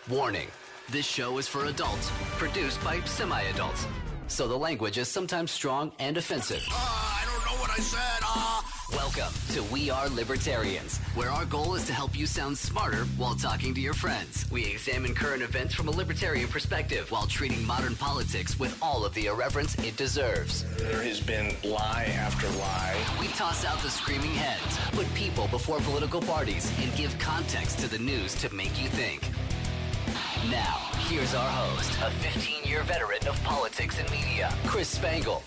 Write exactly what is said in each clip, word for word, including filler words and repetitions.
Warning, this show is for adults, produced by semi-adults. So the language is sometimes strong and offensive. Uh, I don't know what I said. Uh... Welcome to We Are Libertarians, where our goal is to help you sound smarter while talking to your friends. We examine current events from a libertarian perspective while treating modern politics with all of the irreverence it deserves. There has been lie after lie. We toss out the screaming heads, put people before political parties, and give context to the news to make you think. Now, here's our host, a fifteen-year veteran of politics and media, Chris Spangle.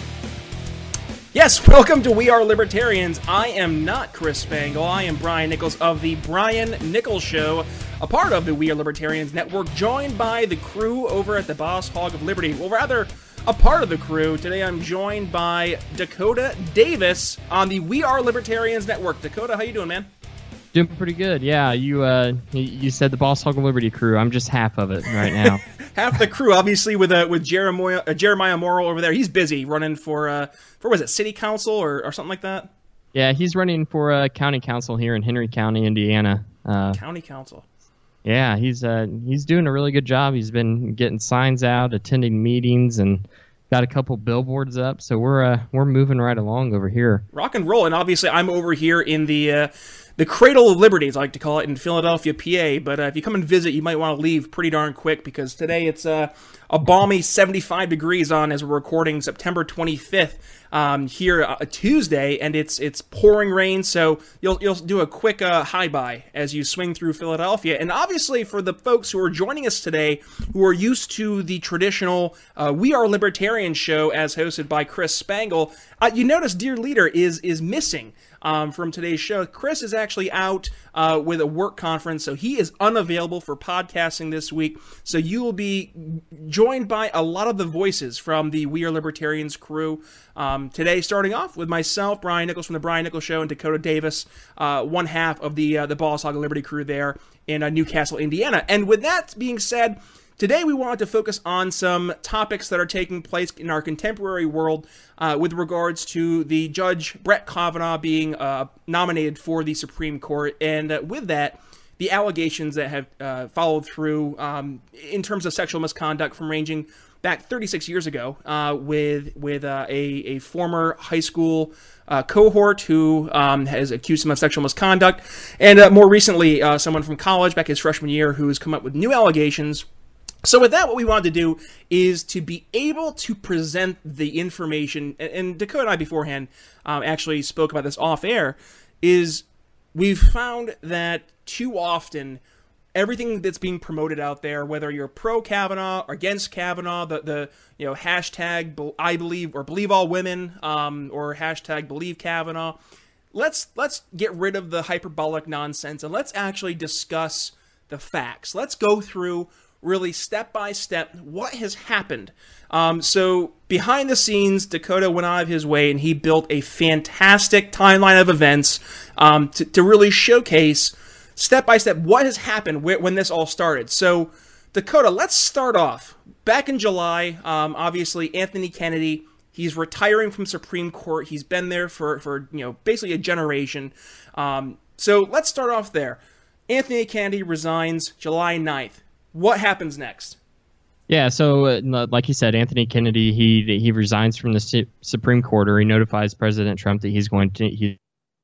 Yes, welcome to We Are Libertarians. I am not Chris Spangle. I am Brian Nichols of The Brian Nichols Show, a part of the We Are Libertarians Network, joined by the crew over at the Boss Hog of Liberty. Well, rather, a part of the crew. Today I'm joined by Dakota Davis on the We Are Libertarians Network. Dakota, how you doing, man? Doing pretty good. Yeah, you uh, you said the Boss Hog of Liberty crew. I'm just half of it right now. Half the crew, obviously, with uh, with Jeremiah uh, Jeremiah Morrill over there. He's busy running for uh, for was it city council or, or something like that? Yeah, he's running for uh, county council here in Henry County, Indiana. Uh, county council. Yeah, he's uh, he's doing a really good job. He's been getting signs out, attending meetings, and got a couple billboards up. So we're uh, we're moving right along over here. Rock and roll. And obviously, I'm over here in the. Uh, The Cradle of Liberty, as I like to call it, in Philadelphia, P A. But uh, if you come and visit, you might want to leave pretty darn quick because today it's uh, a balmy seventy-five degrees on as we're recording September twenty-fifth um, here uh, Tuesday, and it's it's pouring rain. So you'll you'll do a quick uh, hi bye as you swing through Philadelphia. And obviously, for the folks who are joining us today, who are used to the traditional uh, We Are Libertarian show as hosted by Chris Spangle, uh, you notice Dear Leader is is missing. Um, from today's show. Chris is actually out uh, with a work conference, so he is unavailable for podcasting this week. So you will be joined by a lot of the voices from the We Are Libertarians crew. Um, today, starting off with myself, Brian Nichols from The Brian Nichols Show, and Dakota Davis, uh, one half of the uh, the Boss Hog of Liberty crew there in uh, Newcastle, Indiana. And with that being said, today we wanted to focus on some topics that are taking place in our contemporary world uh, with regards to the Judge Brett Kavanaugh being uh, nominated for the Supreme Court, and uh, with that, the allegations that have uh, followed through um, in terms of sexual misconduct from ranging back thirty-six years ago uh, with with uh, a, a former high school uh, cohort who um, has accused him of sexual misconduct, and uh, more recently, uh, someone from college back his freshman year who has come up with new allegations. So with that, what we wanted to do is to be able to present the information, and Dakota and I beforehand um, actually spoke about this off air, is we've found that too often everything that's being promoted out there, whether you're pro Kavanaugh or against Kavanaugh, the, the you know hashtag I believe or believe all women um, or hashtag believe Kavanaugh, let's let's get rid of the hyperbolic nonsense and let's actually discuss the facts. Let's go through really step by step what has happened. Um, so behind the scenes, Dakota went out of his way and he built a fantastic timeline of events um, to, to really showcase step by step what has happened wh- when this all started. So Dakota, let's start off. Back in July, um, obviously Anthony Kennedy, he's retiring from Supreme Court. He's been there for, for you know basically a generation. Um, so let's start off there. Anthony Kennedy resigns July ninth. What happens next? Yeah, so uh, like you said, Anthony Kennedy, he he resigns from the su- Supreme Court, or he notifies President Trump that he's going to he's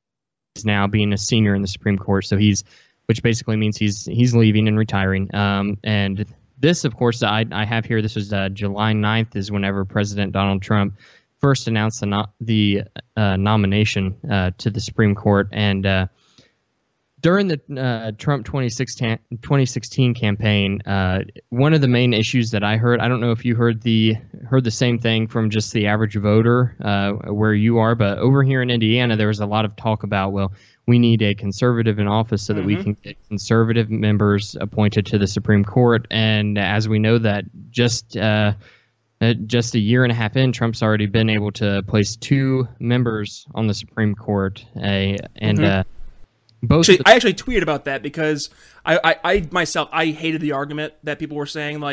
now being a senior in the Supreme Court. So he's, which basically means he's he's leaving and retiring. Um, and this, of course, I I have here. This was uh, July ninth is whenever President Donald Trump first announced the no- the uh, nomination uh, to the Supreme Court. And uh, during the uh, Trump twenty sixteen campaign, uh, one of the main issues that I heard, I don't know if you heard the heard the same thing from just the average voter uh, where you are, but over here in Indiana, there was a lot of talk about, well, we need a conservative in office so that mm-hmm. we can get conservative members appointed to the Supreme Court. And as we know that just uh, just a year and a half in, Trump's already been able to place two members on the Supreme Court. Uh, and mm-hmm. uh, Both actually, the- I actually tweeted about that because I, I, I myself, I hated the argument that people were saying, like,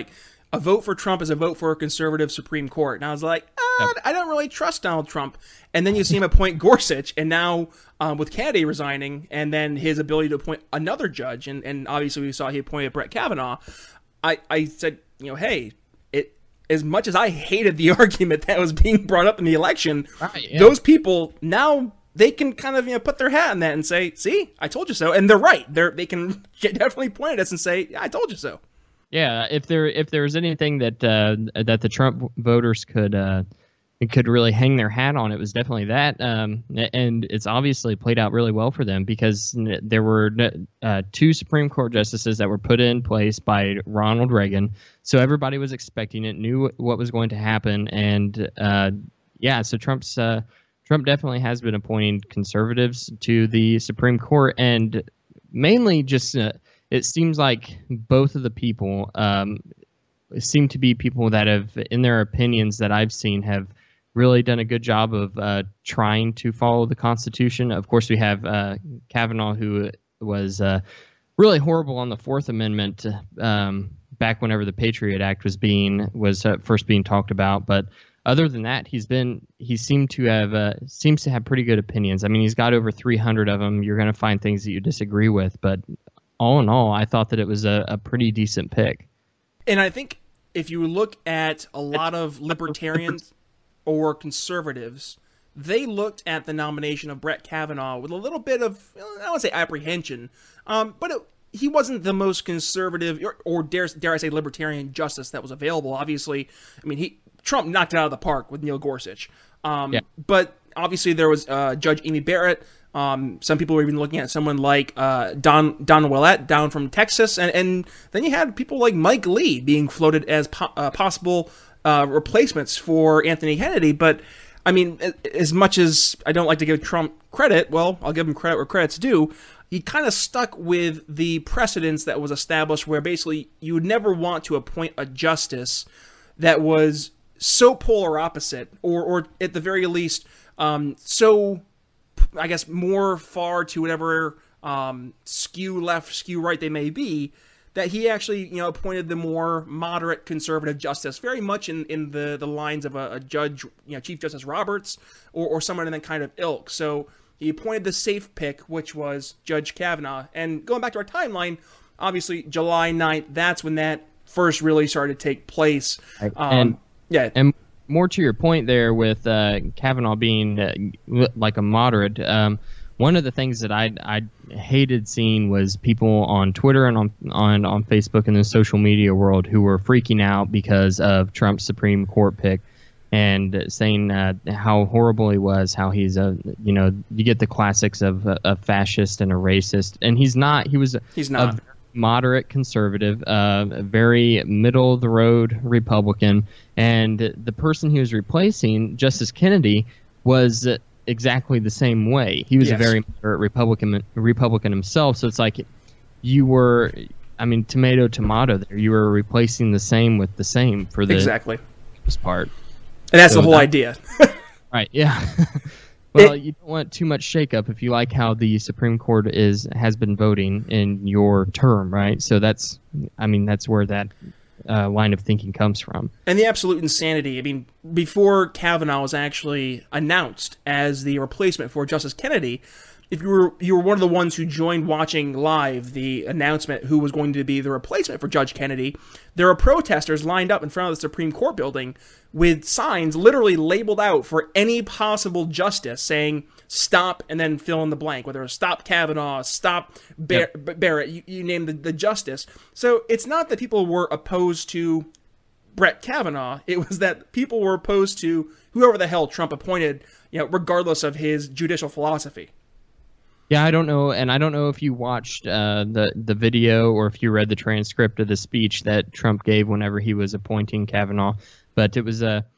a vote for Trump is a vote for a conservative Supreme Court. And I was like, ah, I don't really trust Donald Trump. And then you see him appoint Gorsuch, and now um, with Kennedy resigning, and then his ability to appoint another judge, and, and obviously we saw he appointed Brett Kavanaugh. I, I said, you know, hey, it as much as I hated the argument that was being brought up in the election, right, yeah. those people now they can kind of you know put their hat in that and say, see, I told you so, and they're right. They're they can definitely point at us and say, yeah, I told you so. Yeah, if there if there was anything that uh, that the Trump voters could uh, could really hang their hat on, it was definitely that, um, and it's obviously played out really well for them because there were uh, two Supreme Court justices that were put in place by Ronald Reagan, so everybody was expecting it, knew what was going to happen, and uh, yeah, so Trump's uh, Trump definitely has been appointing conservatives to the Supreme Court, and mainly just. Uh, It seems like both of the people um, seem to be people that have, in their opinions that I've seen, have really done a good job of uh, trying to follow the Constitution. Of course, we have uh, Kavanaugh, who was uh, really horrible on the Fourth Amendment um, back whenever the Patriot Act was being was uh, first being talked about. But other than that, he's been he seemed to have uh, seems to have pretty good opinions. I mean, he's got over three hundred of them. You're going to find things that you disagree with, but all in all, I thought that it was a, a pretty decent pick. And I think if you look at a lot of libertarians or conservatives, they looked at the nomination of Brett Kavanaugh with a little bit of, I don't want to say apprehension, um, but it, he wasn't the most conservative or, or dare, dare I say libertarian justice that was available. Obviously, I mean, he Trump knocked it out of the park with Neil Gorsuch. Um, yeah. But obviously there was uh, Judge Amy Barrett. Um, some people were even looking at someone like uh, Don Don Willett down from Texas, and, and then you had people like Mike Lee being floated as po- uh, possible uh, replacements for Anthony Kennedy. But I mean, as much as I don't like to give Trump credit, well, I'll give him credit where credit's due. He kind of stuck with the precedence that was established, where basically you would never want to appoint a justice that was so polar opposite, or or at the very least, um, so. I guess more far to whatever um, skew left, skew right they may be, that he actually, you know, appointed the more moderate conservative justice, very much in, in the, the lines of a, a judge, you know, Chief Justice Roberts, or, or someone in that kind of ilk. So he appointed the safe pick, which was Judge Kavanaugh. And going back to our timeline, obviously July ninth, that's when that first really started to take place. Um, and, yeah. And more to your point there with uh, Kavanaugh being uh, like a moderate, um, one of the things that I I hated seeing was people on Twitter and on on on Facebook and the social media world who were freaking out because of Trump's Supreme Court pick and saying uh, how horrible he was, how he's a you know you get the classics of a, a fascist and a racist, and he's not. He was he's not. A moderate conservative, uh, a very middle of the road Republican, and the person he was replacing, Justice Kennedy, was exactly the same way. He was yes. a very moderate Republican Republican himself. So it's like you were, I mean, tomato tomato. There, you were replacing the same with the same for the exactly most part, and that's so the whole that, idea. Right? Yeah. Well, it, you don't want too much shakeup if you like how the Supreme Court is has been voting in your term, right? So that's, I mean, that's where that uh, line of thinking comes from. And the absolute insanity. I mean, before Kavanaugh was actually announced as the replacement for Justice Kennedy, if you were you were one of the ones who joined watching live the announcement who was going to be the replacement for Judge Kennedy, there were protesters lined up in front of the Supreme Court building with signs literally labeled out for any possible justice saying stop and then fill in the blank, whether it's stop Kavanaugh, stop Bar- yep. Barrett, you, you name the, the justice. So it's not that people were opposed to Brett Kavanaugh, it was that people were opposed to whoever the hell Trump appointed, you know, regardless of his judicial philosophy. Yeah, I don't know, and I don't know if you watched uh, the the video or if you read the transcript of the speech that Trump gave whenever he was appointing Kavanaugh, but it was a uh,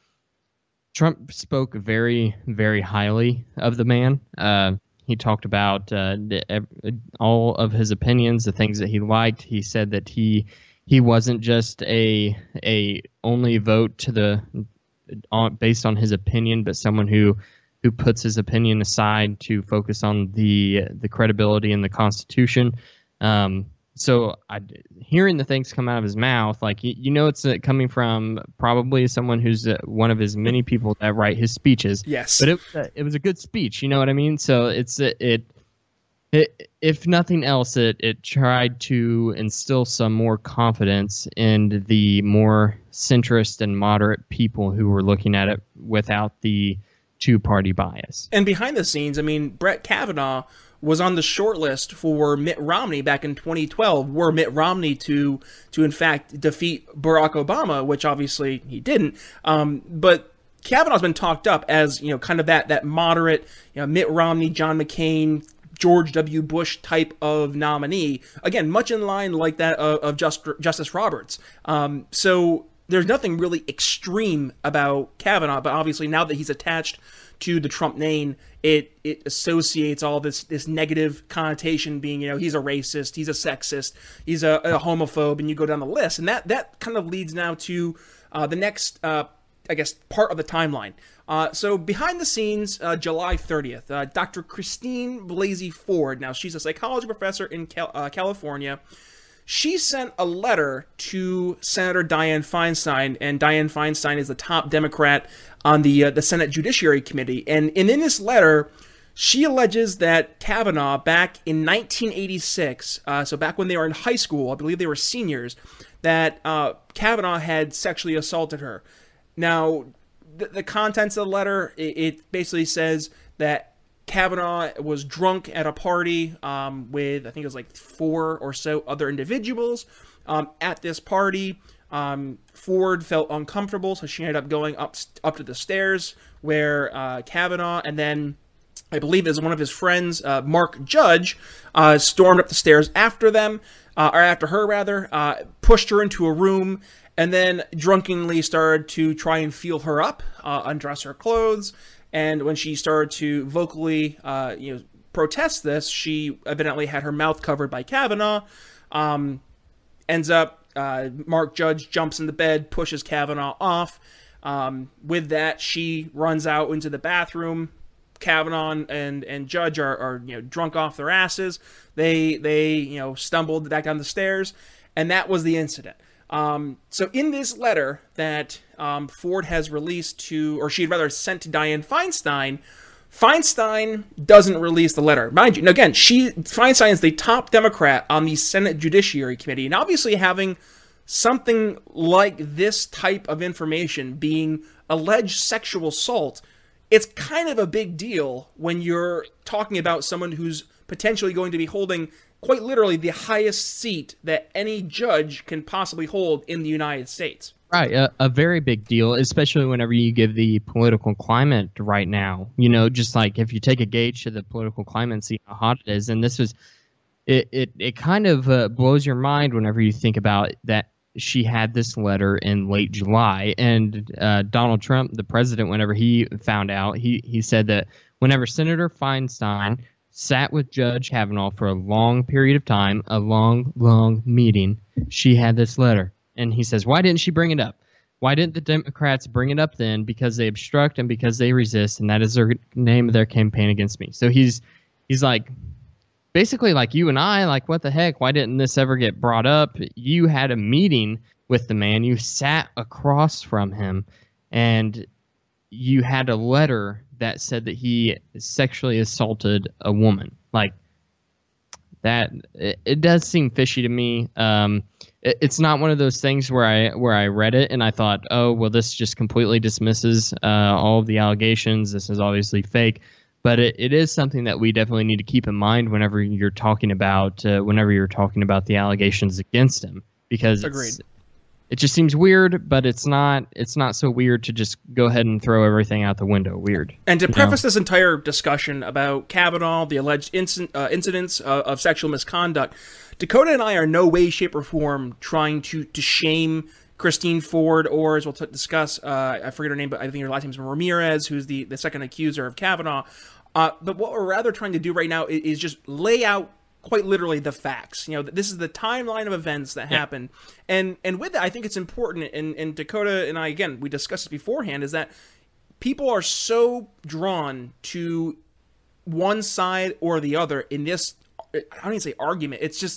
Trump spoke very, very highly of the man. Uh, he talked about uh, all of his opinions, the things that he liked. He said that he he wasn't just a a only vote to the on, based on his opinion, but someone who. who puts his opinion aside to focus on the the credibility in the Constitution. Um, so I, hearing the things come out of his mouth, like you, you know, it's uh, coming from probably someone who's uh, one of his many people that write his speeches. Yes, but it uh, it was a good speech. You know what I mean? So it's uh, it, it if nothing else, it it tried to instill some more confidence in the more centrist and moderate people who were looking at it without the two-party bias. And behind the scenes, I mean, Brett Kavanaugh was on the short list for Mitt Romney back in twenty twelve, were Mitt Romney to, to in fact, defeat Barack Obama, which obviously he didn't. Um, but Kavanaugh's been talked up as, you know, kind of that, that moderate, you know, Mitt Romney, John McCain, George W. Bush type of nominee. Again, much in line like that of, of Just, Justice Roberts. Um, so there's nothing really extreme about Kavanaugh, but obviously now that he's attached to the Trump name, it it associates all this this negative connotation, being, you know, he's a racist, he's a sexist, he's a, a homophobe, and you go down the list. And that, that kind of leads now to uh, the next, uh, I guess, part of the timeline. Uh, so behind the scenes, uh, July thirtieth, uh, Doctor Christine Blasey Ford, now she's a psychology professor in Cal- uh, California, she sent a letter to Senator Dianne Feinstein, and Dianne Feinstein is the top Democrat on the uh, the Senate Judiciary Committee. And, and in this letter, she alleges that Kavanaugh, back in nineteen eighty-six, uh, so back when they were in high school, I believe they were seniors, that uh, Kavanaugh had sexually assaulted her. Now, the, the contents of the letter, it, it basically says that Kavanaugh was drunk at a party um, with, I think it was like four or so other individuals. Um, at this party, um, Ford felt uncomfortable, so she ended up going up up to the stairs where uh, Kavanaugh, and then I believe as one of his friends, uh, Mark Judge, uh, stormed up the stairs after them, uh, or after her rather, uh, pushed her into a room, and then drunkenly started to try and feel her up, uh, undress her clothes. And when she started to vocally, uh, you know, protest this, she evidently had her mouth covered by Kavanaugh. Um, ends up, uh, Mark Judge jumps in the bed, pushes Kavanaugh off. Um, with that, she runs out into the bathroom. Kavanaugh and and Judge are, are you know drunk off their asses. They they you know stumbled back down the stairs, and that was the incident. Um, so in this letter that um, Ford has released to, or she'd rather sent to Dianne Feinstein, Feinstein doesn't release the letter. Mind you, now again, she Feinstein is the top Democrat on the Senate Judiciary Committee, and obviously having something like this type of information, being alleged sexual assault, it's kind of a big deal when you're talking about someone who's potentially going to be holding quite literally the highest seat that any judge can possibly hold in the United States. Right, a, a very big deal, especially whenever you give the political climate right now. You know, just like if you take a gauge to the political climate and see how hot it is, and this was, it it, it kind of uh, blows your mind whenever you think about that she had this letter in late July, and uh, Donald Trump, the president, whenever he found out, he, he said that whenever Senator Feinstein sat with Judge Kavanaugh for a long period of time, a long, long meeting, she had this letter. And he says, why didn't she bring it up? Why didn't the Democrats bring it up then? Because they obstruct and because they resist, and that is their name of their campaign against me. So he's he's like, basically like you and I, like, what the heck? Why didn't this ever get brought up? You had a meeting with the man. You sat across from him, and you had a letter that said that he sexually assaulted a woman. Like, that, it, it does seem fishy to me. Um, it, it's not one of those things where I where I read it and I thought, oh, well, this just completely dismisses uh, all of the allegations. This is obviously fake. But it, it is something that we definitely need to keep in mind whenever you're talking about uh, whenever you're talking about the allegations against him, because Agreed. It's, it just seems weird, but it's not it's not so weird to just go ahead and throw everything out the window. Weird. And to you preface know? this entire discussion about Kavanaugh, the alleged inc- uh, incidents uh, of sexual misconduct, Dakota and I are no way, shape, or form trying to to shame Christine Ford, or as we'll t- discuss, uh, I forget her name, but I think her last name is Ramirez, who's the, the second accuser of Kavanaugh. Uh, but what we're rather trying to do right now is, is just lay out quite literally the facts. You know, this is the timeline of events that yeah. happened. And and with that, I think it's important, and, and Dakota and I, again, we discussed this beforehand, is that people are so drawn to one side or the other in this, I don't even say argument, it's just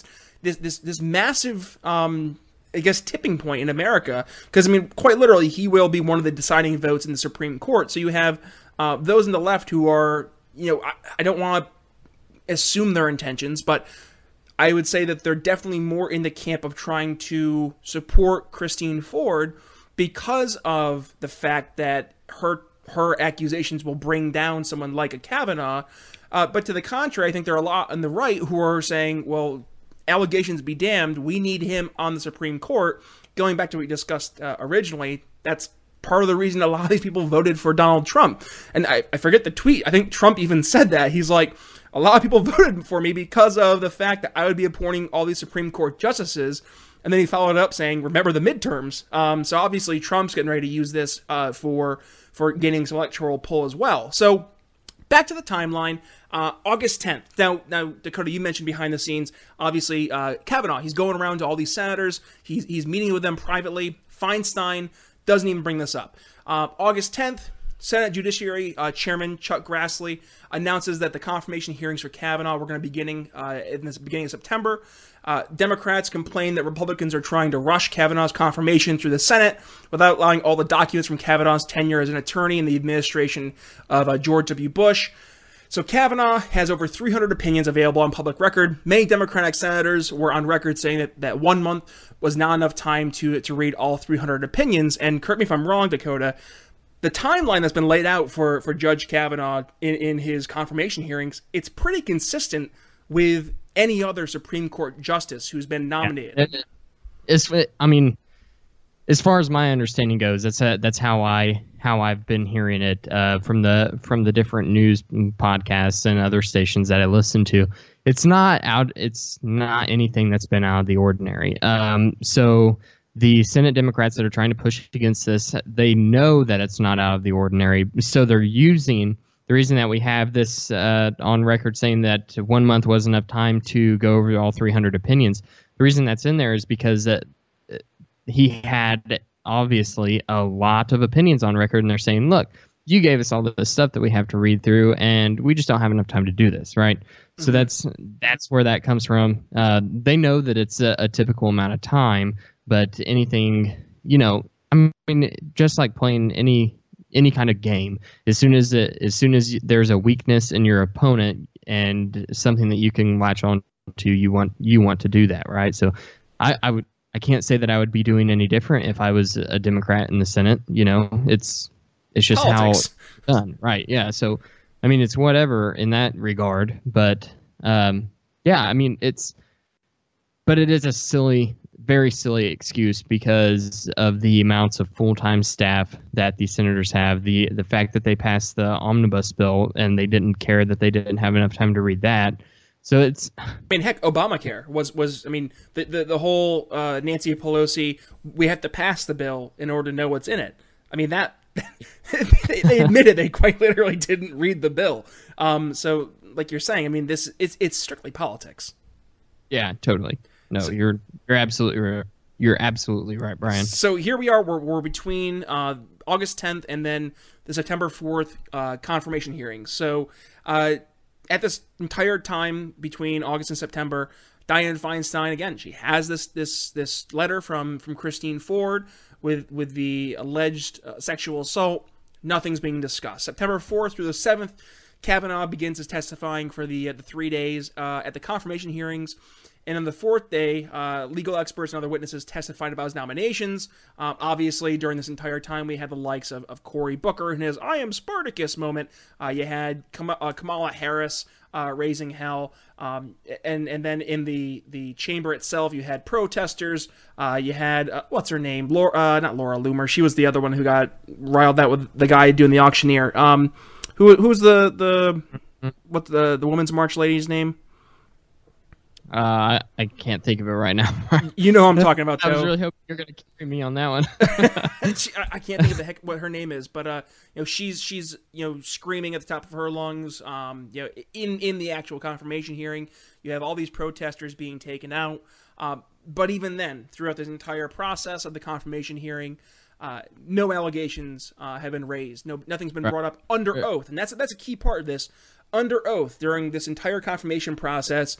this this this massive, um, I guess, tipping point in America. Because I mean, quite literally, he will be one of the deciding votes in the Supreme Court. So you have uh, those on the left who are, you know, I, I don't want to assume their intentions, but I would say that they're definitely more in the camp of trying to support Christine Ford because of the fact that her her accusations will bring down someone like a Kavanaugh. Uh, but to the contrary, I think there are a lot on the right who are saying, well, allegations be damned, we need him on the Supreme Court. Going back to what we discussed uh, originally, that's part of the reason a lot of these people voted for Donald Trump. And I, I forget the tweet. I think Trump even said that. He's like, a lot of people voted for me because of the fact that I would be appointing all these Supreme Court justices. And then he followed it up saying, remember the midterms. Um, so obviously Trump's getting ready to use this uh, for, for gaining some electoral pull as well. So back to the timeline, uh, August tenth. Now, now, Dakota, you mentioned behind the scenes, obviously, uh, Kavanaugh, he's going around to all these senators. He's, he's meeting with them privately. Feinstein doesn't even bring this up. Uh, August tenth, Senate Judiciary uh, Chairman Chuck Grassley announces that the confirmation hearings for Kavanaugh were going to be beginning uh, in the beginning of September. Uh, Democrats complain that Republicans are trying to rush Kavanaugh's confirmation through the Senate without allowing all the documents from Kavanaugh's tenure as an attorney in the administration of uh, George W. Bush. So Kavanaugh has over three hundred opinions available on public record. Many Democratic senators were on record saying that, that one month was not enough time to, to read all three hundred opinions. And correct me if I'm wrong, Dakota, the timeline that's been laid out for, for Judge Kavanaugh in, in his confirmation hearings, it's pretty consistent with any other Supreme Court justice who's been nominated. Yeah. It's, I mean, as far as my understanding goes, that's a, that's how I how I've been hearing it uh, from the from the different news podcasts and other stations that I listen to. It's not out. It's not anything that's been out of the ordinary. Um, so the Senate Democrats that are trying to push against this, they know that it's not out of the ordinary. So they're using the reason that we have this uh, on record saying that one month was enough time to go over all three hundred opinions. The reason that's in there is because uh, he had obviously a lot of opinions on record, and they're saying, look, you gave us all this stuff that we have to read through, and we just don't have enough time to do this, right? Mm-hmm. So that's that's where that comes from. Uh, they know that it's a, a typical amount of time, but anything, you know, I mean, just like playing any any kind of game, as soon as it, as soon as there's a weakness in your opponent and something that you can latch on to, you want you want to do that, right? So I, I would I can't say that I would be doing any different if I was a Democrat in the Senate. You know, it's it's just Politics. how it's done, right? Yeah. So I mean, it's whatever in that regard, but um, yeah, I mean, it's but it is a silly. Very silly excuse because of the amounts of full-time staff that the senators have, the the fact that they passed the omnibus bill and they didn't care that they didn't have enough time to read that. So it's, I mean, heck, Obamacare was was I mean the the, the whole uh, Nancy Pelosi, we have to pass the bill in order to know what's in it. I mean that they, they admitted they quite literally didn't read the bill. Um, so like you're saying, I mean this it's it's strictly politics. Yeah, totally. No, so, you're you're absolutely right. You're absolutely right, Brian. So here we are. We're we're between uh, August tenth and then the September fourth uh, confirmation hearings. So uh, at this entire time between August and September, Dianne Feinstein, again, she has this this this letter from from Christine Ford with with the alleged uh, sexual assault. Nothing's being discussed. September fourth through the seventh, Kavanaugh begins his testifying for the uh, the three days uh, at the confirmation hearings. And on the fourth day, uh, legal experts and other witnesses testified about his nominations. Uh, obviously, during this entire time, we had the likes of, of Cory Booker in his I am Spartacus moment. Uh, you had Kam- uh, Kamala Harris uh, raising hell. Um, and and then in the, the chamber itself, you had protesters. Uh, you had, uh, what's her name? Laura, uh, not Laura Loomer. She was the other one who got riled out with the guy doing the auctioneer. Um, who Who's the, the, what the, the Women's March lady's name? Uh, I can't think of it right now. You know who I'm talking about, though. I was really hoping you're going to carry me on that one. she, I, I can't think of the heck what her name is, but uh, you know, she's she's you know screaming at the top of her lungs. Um, you know, in in the actual confirmation hearing, you have all these protesters being taken out. Uh, but even then, throughout this entire process of the confirmation hearing, uh, no allegations uh, have been raised. No, nothing's been brought up under oath, and that's that's a key part of this. Under oath during this entire confirmation process.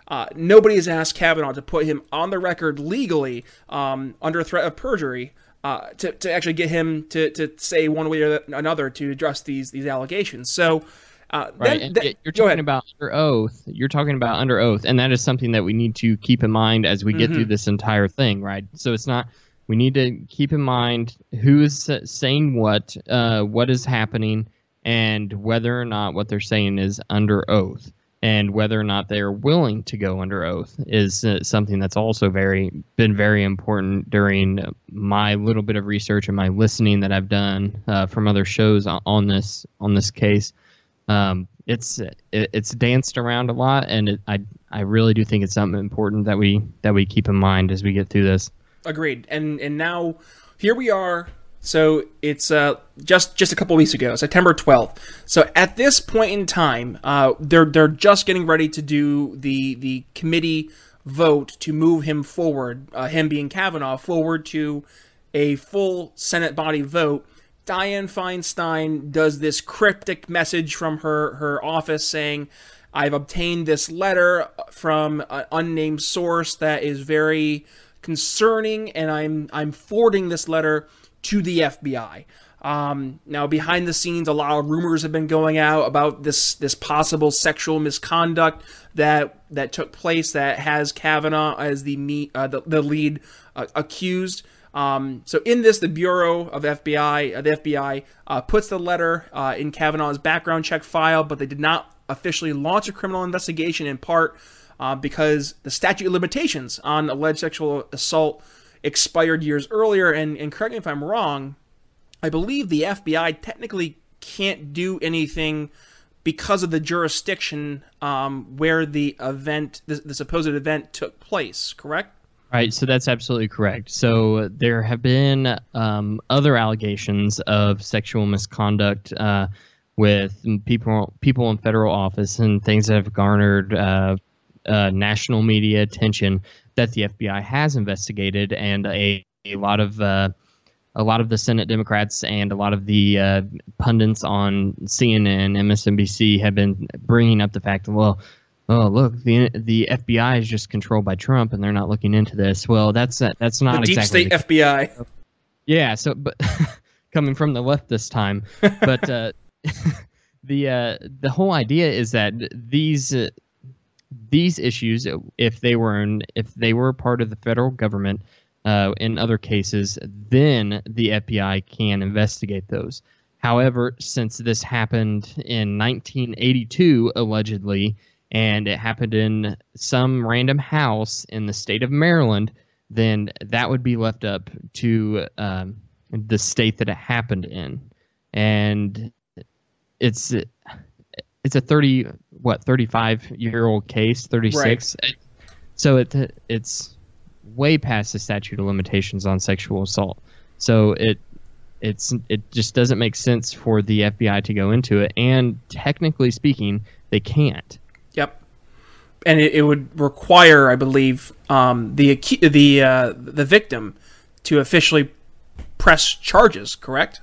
Uh, nobody has asked Kavanaugh to put him on the record legally um, under threat of perjury uh, to, to actually get him to, to say one way or another to address these these allegations. So, uh, right, then, and then, you're talking about under oath. You're talking about under oath, and that is something that we need to keep in mind as we get mm-hmm. through this entire thing, right? So it's not. We need to keep in mind who is saying what, uh, what is happening, and whether or not what they're saying is under oath. And whether or not they are willing to go under oath is uh, something that's also very been very important during my little bit of research and my listening that I've done uh, from other shows on, on this on this case. Um, it's it, it's danced around a lot, and it, I I really do think it's something important that we that we keep in mind as we get through this. Agreed. And and now here we are. So it's uh, just just a couple weeks ago, September twelfth. So at this point in time, uh, they're they're just getting ready to do the the committee vote to move him forward, uh, him being Kavanaugh, forward to a full Senate body vote. Dianne Feinstein does this cryptic message from her, her office saying, I've obtained this letter from an unnamed source that is very concerning, and I'm I'm forwarding this letter to the F B I. Um, now, behind the scenes, a lot of rumors have been going out about this this possible sexual misconduct that that took place that has Kavanaugh as the me, uh, the, the lead uh, accused. Um, so, in this, the Bureau of F B I, uh, the F B I uh, puts the letter uh, in Kavanaugh's background check file, but they did not officially launch a criminal investigation, in part uh, because the statute of limitations on alleged sexual assault expired years earlier, and, and correct me if I'm wrong, I believe the F B I technically can't do anything because of the jurisdiction um, where the event, the, the supposed event took place, correct? Right, so that's absolutely correct. So there have been um, other allegations of sexual misconduct uh, with people people in federal office and things that have garnered uh, uh, national media attention that the F B I has investigated, and a, a lot of uh, a lot of the Senate Democrats and a lot of the uh, pundits on C N N, M S N B C have been bringing up the fact that, well, oh look, the the F B I is just controlled by Trump and they're not looking into this. Well, that's that's not the deep exactly state the, F B I. Yeah, so but coming from the left this time, but uh, the uh, the whole idea is that these. Uh, These issues, if they were in, if they were part of the federal government, uh, in other cases, then the F B I can investigate those. However, since this happened in nineteen eighty-two, allegedly, and it happened in some random house in the state of Maryland, then that would be left up to um, the state that it happened in, and it's. It's a thirty what thirty-five year old case, thirty-six. Right. So it it's way past the statute of limitations on sexual assault. So it it's it just doesn't make sense for the F B I to go into it, and technically speaking, they can't. Yep. And it, it would require, I believe, um, the the uh, the victim to officially press charges, correct?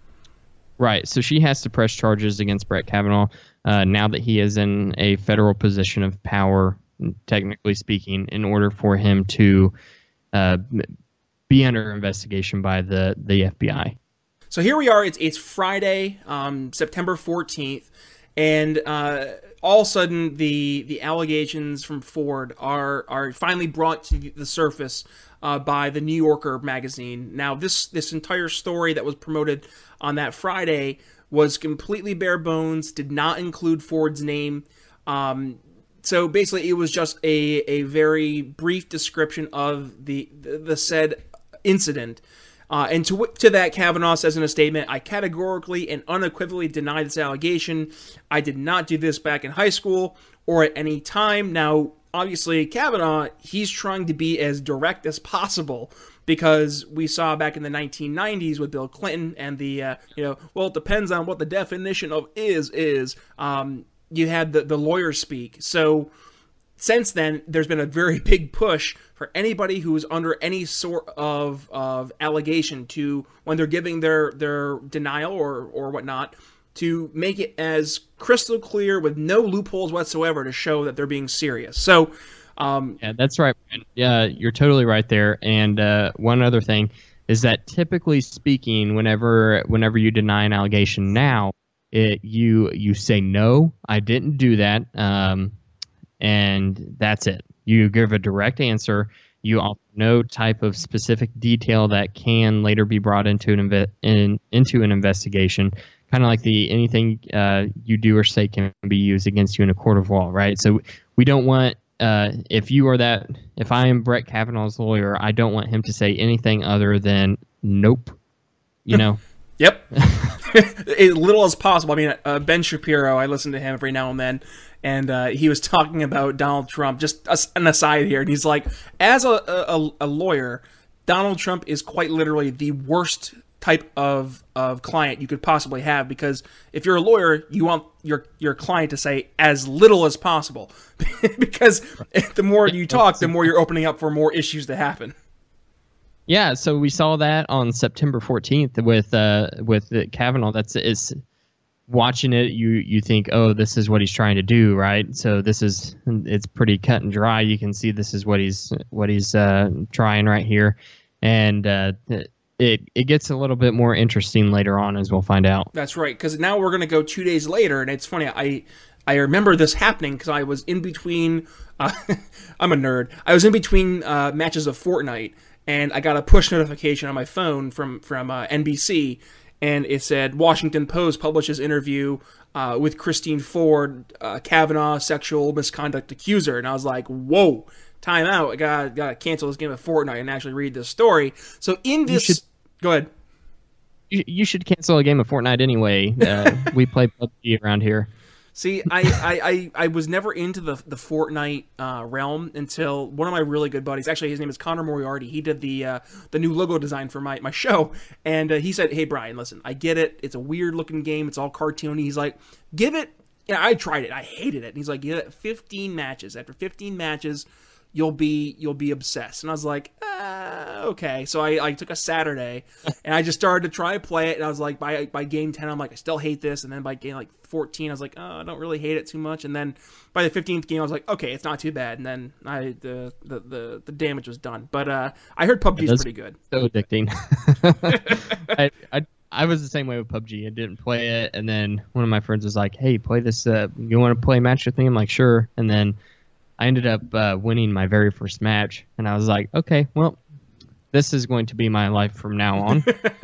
Right. So she has to press charges against Brett Kavanaugh uh, now that he is in a federal position of power, technically speaking, in order for him to uh, be under investigation by the, the F B I. So here we are. It's it's Friday, um, September fourteenth, and uh, all of a sudden the the allegations from Ford are are finally brought to the surface uh, by the New Yorker magazine. Now this this entire story that was promoted on that Friday was completely bare bones, did not include Ford's name. Um, so basically, it was just a a very brief description of the the, the said incident. Uh, and to to that, Kavanaugh says in a statement, I categorically and unequivocally deny this allegation. I did not do this back in high school or at any time. Now, obviously, Kavanaugh, he's trying to be as direct as possible because we saw back in the nineteen nineties with Bill Clinton and the, uh, you know, well, it depends on what the definition of is is. Um, you had the, the lawyer speak. So since then, there's been a very big push for anybody who is under any sort of, of allegation to, when they're giving their, their denial or, or whatnot, to make it as crystal clear with no loopholes whatsoever to show that they're being serious. So, um, yeah, that's right. Yeah, you're totally right there. And uh, one other thing is that typically speaking, whenever whenever you deny an allegation now, it you you say no, I didn't do that, um, and that's it. You give a direct answer. You offer no type of specific detail that can later be brought into an inve- in, into an investigation. Kind of like the anything uh, you do or say can be used against you in a court of law, right? So we don't want uh, if you are that if I am Brett Kavanaugh's lawyer, I don't want him to say anything other than nope. You know. Yep. As little as possible. I mean, uh, Ben Shapiro, I listen to him every now and then, and uh, he was talking about Donald Trump, just an aside here, and he's like, as a, a, a lawyer, Donald Trump is quite literally the worst type of, of client you could possibly have, because if you're a lawyer, you want your your client to say as little as possible, because the more you talk, the more you're opening up for more issues to happen. Yeah, so we saw that on September fourteenth with uh, with Kavanaugh. That's is watching it. You you think, oh, this is what he's trying to do, right? So this is it's pretty cut and dry. You can see this is what he's what he's uh, trying right here, and uh, it it gets a little bit more interesting later on, as we'll find out. That's right, because now we're going to go two days later, and it's funny. I I remember this happening because I was in between. Uh, I'm a nerd. I was in between uh, matches of Fortnite. And I got a push notification on my phone from from uh, N B C, and it said Washington Post publishes interview uh, with Christine Ford, uh, Kavanaugh sexual misconduct accuser, and I was like, "Whoa, time out! I got got to cancel this game of Fortnite and actually read this story." So in this, should, go ahead. You, you should cancel a game of Fortnite anyway. Uh, we play P U B G around here. See, I, I, I, I was never into the the Fortnite uh, realm until one of my really good buddies, actually his name is Connor Moriarty, he did the uh, the new logo design for my, my show, and uh, he said, hey Brian, listen, I get it, it's a weird looking game, it's all cartoony, he's like, give it, yeah, I tried it, I hated it, and he's like, give it fifteen matches, after fifteen matches, you'll be you'll be obsessed. And I was like, ah, okay. So I, I took a Saturday and I just started to try to play it. And I was like, by by game ten, I'm like, I still hate this. And then by game like fourteen, I was like, oh, I don't really hate it too much. And then by the fifteenth game, I was like, okay, it's not too bad. And then I the the the, the damage was done. But uh, I heard P U B G is pretty good. So addicting. I, I I was the same way with P U B G. I didn't play it, and then one of my friends was like, hey, play this. Uh, you want to play a match with me? I'm like, sure. And then I ended up uh, winning my very first match, and I was like, okay, well, this is going to be my life from now on.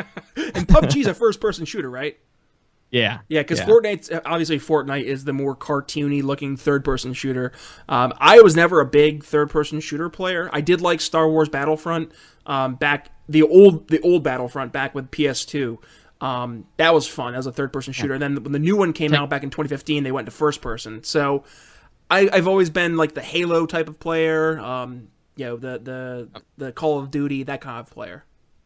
And P U B G is a first-person shooter, right? Yeah. Yeah, because yeah. Fortnite's, obviously Fortnite is the more cartoony-looking third-person shooter. Um, I was never a big third-person shooter player. I did like Star Wars Battlefront um, back, the old the old Battlefront back with P S two. Um, that was fun. That was a third-person shooter. Yeah. And then when the new one came out back in twenty fifteen, they went to first-person. So I, I've always been like the Halo type of player, um, you know, the, the the Call of Duty, that kind of player.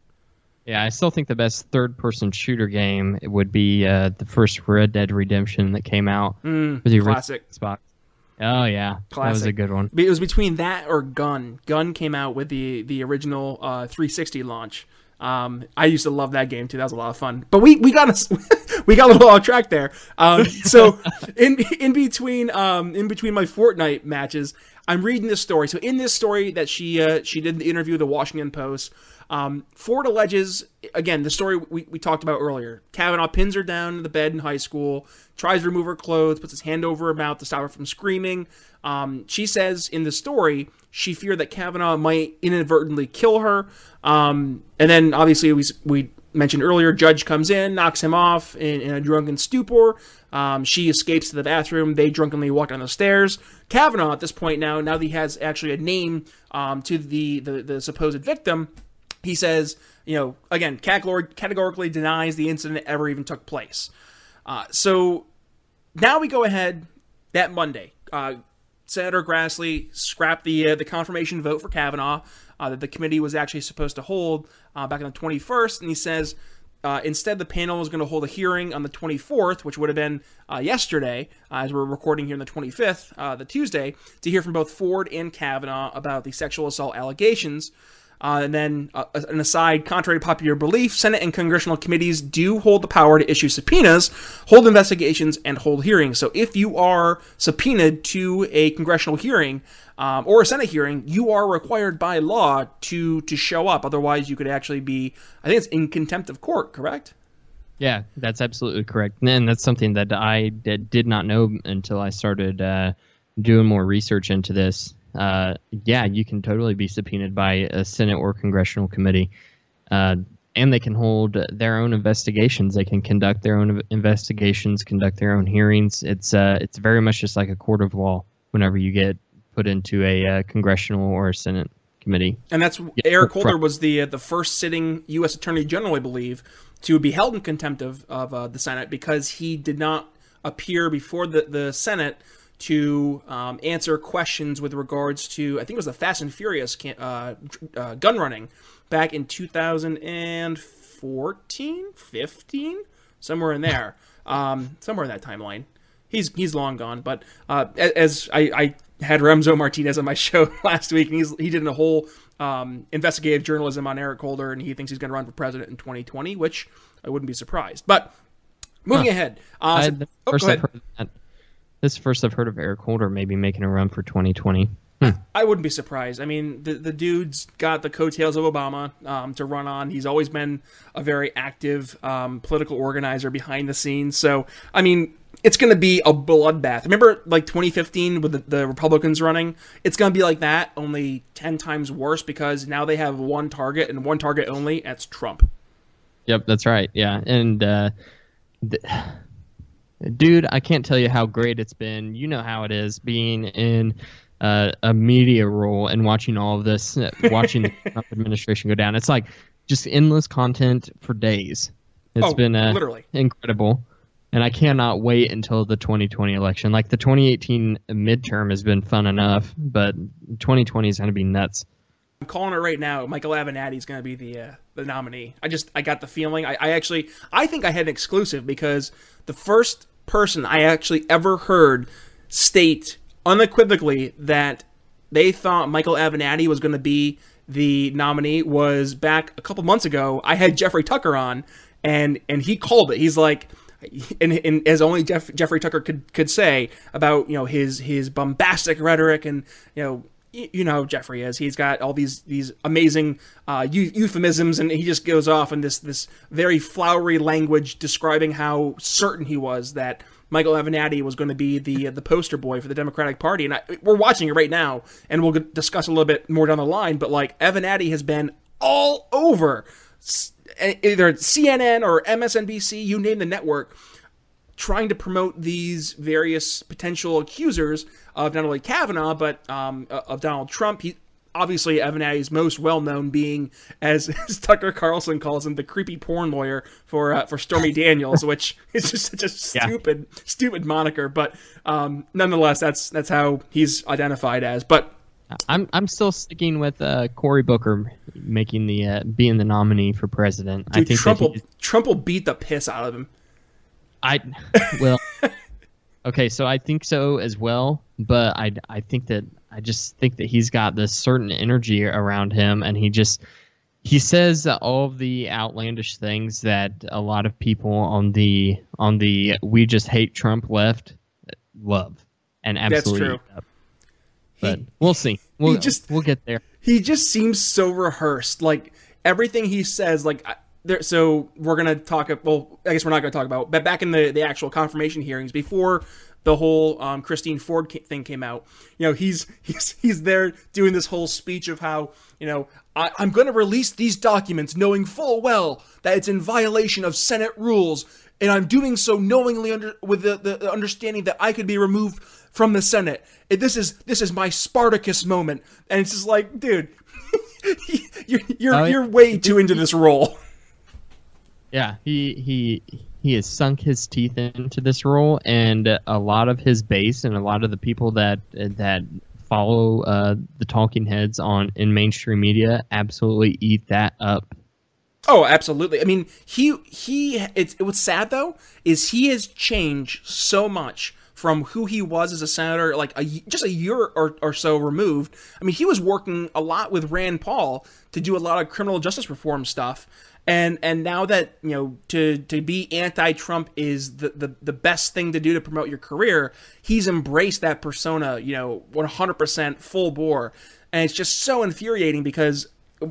Yeah, I still think the best third-person shooter game would be uh, the first Red Dead Redemption that came out mm, for the classic Xbox. Oh yeah, classic. That was a good one. It was between that or Gun. Gun came out with the the original uh, three sixty launch. Um, I used to love that game too. That was a lot of fun. But we we got a, we got a little off track there. Um, so in in between um, in between my Fortnite matches, I'm reading this story. So in this story that she uh, she did the interview with the Washington Post, um, Ford alleges, again, the story we, we talked about earlier. Kavanaugh pins her down in the bed in high school, tries to remove her clothes, puts his hand over her mouth to stop her from screaming. Um, she says in the story she feared that Kavanaugh might inadvertently kill her. Um, and then obviously we we mentioned earlier, Judge comes in, knocks him off in, in a drunken stupor. Um, she escapes to the bathroom. They drunkenly walk down the stairs. Kavanaugh, at this point now, now that he has actually a name um, to the, the, the supposed victim, he says, you know, again, categorically denies the incident ever even took place. Uh, so now we go ahead that Monday. Uh, Senator Grassley scrapped the uh, the confirmation vote for Kavanaugh uh, that the committee was actually supposed to hold uh, back on the twenty-first, and he says uh, instead the panel was going to hold a hearing on the twenty-fourth, which would have been uh, yesterday, uh, as we're recording here on the twenty-fifth, uh, the Tuesday, to hear from both Ford and Kavanaugh about the sexual assault allegations. Uh, and then, uh, an aside, contrary to popular belief, Senate and congressional committees do hold the power to issue subpoenas, hold investigations, and hold hearings. So if you are subpoenaed to a congressional hearing um, or a Senate hearing, you are required by law to to show up. Otherwise, you could actually be, I think it's in contempt of court, correct? Yeah, that's absolutely correct. And that's something that I did, did not know until I started uh, doing more research into this. Uh, yeah, you can totally be subpoenaed by a Senate or congressional committee, uh, and they can hold their own investigations. They can conduct their own investigations, conduct their own hearings. It's uh, it's very much just like a court of law whenever you get put into a uh, congressional or a Senate committee. And that's yeah. Eric Holder was the uh, the first sitting U S Attorney General, I believe, to be held in contempt of of uh, the Senate because he did not appear before the the Senate to um, answer questions with regards to, I think it was the Fast and Furious can, uh, uh, gun running back in two thousand fourteen, fifteen, somewhere in there, um, somewhere in that timeline. He's he's long gone, but uh, as I, I had Remzo Martinez on my show last week, and he's he did a whole um, investigative journalism on Eric Holder, and he thinks he's going to run for president in twenty twenty, which I wouldn't be surprised. But moving huh. ahead, uh, so, oh, go ahead. This is the first I've heard of Eric Holder maybe making a run for twenty twenty. Hmm. I wouldn't be surprised. I mean, the the dude's got the coattails of Obama um, to run on. He's always been a very active um, political organizer behind the scenes. So, I mean, it's going to be a bloodbath. Remember, like, twenty fifteen with the, the Republicans running? It's going to be like that, only ten times worse because now they have one target and one target only. That's Trump. Yep, that's right. Yeah, and... Uh, th- Dude, I can't tell you how great it's been. You know how it is being in uh, a media role and watching all of this, uh, watching the Trump administration go down. It's like just endless content for days. It's oh, been uh, literally incredible. And I cannot wait until the twenty twenty election. Like the twenty eighteen midterm has been fun enough, but twenty twenty is going to be nuts. I'm calling it right now. Michael Avenatti is going to be the uh, the nominee. I just I got the feeling. I, I actually I think I had an exclusive because the first person I actually ever heard state unequivocally that they thought Michael Avenatti was going to be the nominee was back a couple months ago. I had Jeffrey Tucker on, and and he called it. He's like, and, and as only Jeff, Jeffrey Tucker could could say about you know his his bombastic rhetoric and you know. You know how Jeffrey is. He's got all these these amazing uh, euphemisms, and he just goes off in this this very flowery language describing how certain he was that Michael Avenatti was going to be the the poster boy for the Democratic Party. And I, we're watching it right now, and we'll discuss a little bit more down the line. But like Avenatti has been all over either C N N or M S N B C, you name the network, trying to promote these various potential accusers of not only Kavanaugh, but um, of Donald Trump. He obviously Avenatti is most well known being, as, as Tucker Carlson calls him, the creepy porn lawyer for uh, for Stormy Daniels, which is just such a stupid yeah. stupid moniker. But um, nonetheless, that's that's how he's identified as. But I'm I'm still sticking with uh, Cory Booker making the uh, being the nominee for president. Dude, I think Trump that will, Trump will beat the piss out of him. I well, okay, so I think so as well, but I, I think that I just think that he's got this certain energy around him, and he just he says all of the outlandish things that a lot of people on the on the we just hate Trump left love and absolutely. That's true. Love. But he, we'll see. We'll just, we'll get there. He just seems so rehearsed. Like everything he says, like. There, so we're going to talk, well, I guess we're not going to talk about, but back in the, the actual confirmation hearings, before the whole um, Christine Ford thing came out, you know, he's he's he's there doing this whole speech of how, you know, I, I'm going to release these documents knowing full well that it's in violation of Senate rules, and I'm doing so knowingly under with the, the understanding that I could be removed from the Senate. It, this is this is my Spartacus moment, and it's just like, dude, you're you're, uh, you're way too into this role. Yeah, he he he has sunk his teeth into this role, and a lot of his base and a lot of the people that that follow uh, the talking heads on in mainstream media absolutely eat that up. Oh, absolutely. I mean, he he. It's it, what's sad though is he has changed so much from who he was as a senator, like a, just a year or, or so removed. I mean, he was working a lot with Rand Paul to do a lot of criminal justice reform stuff. And and now that, you know, to, to be anti-Trump is the, the, the best thing to do to promote your career, he's embraced that persona, you know, one hundred percent full bore. And it's just so infuriating because,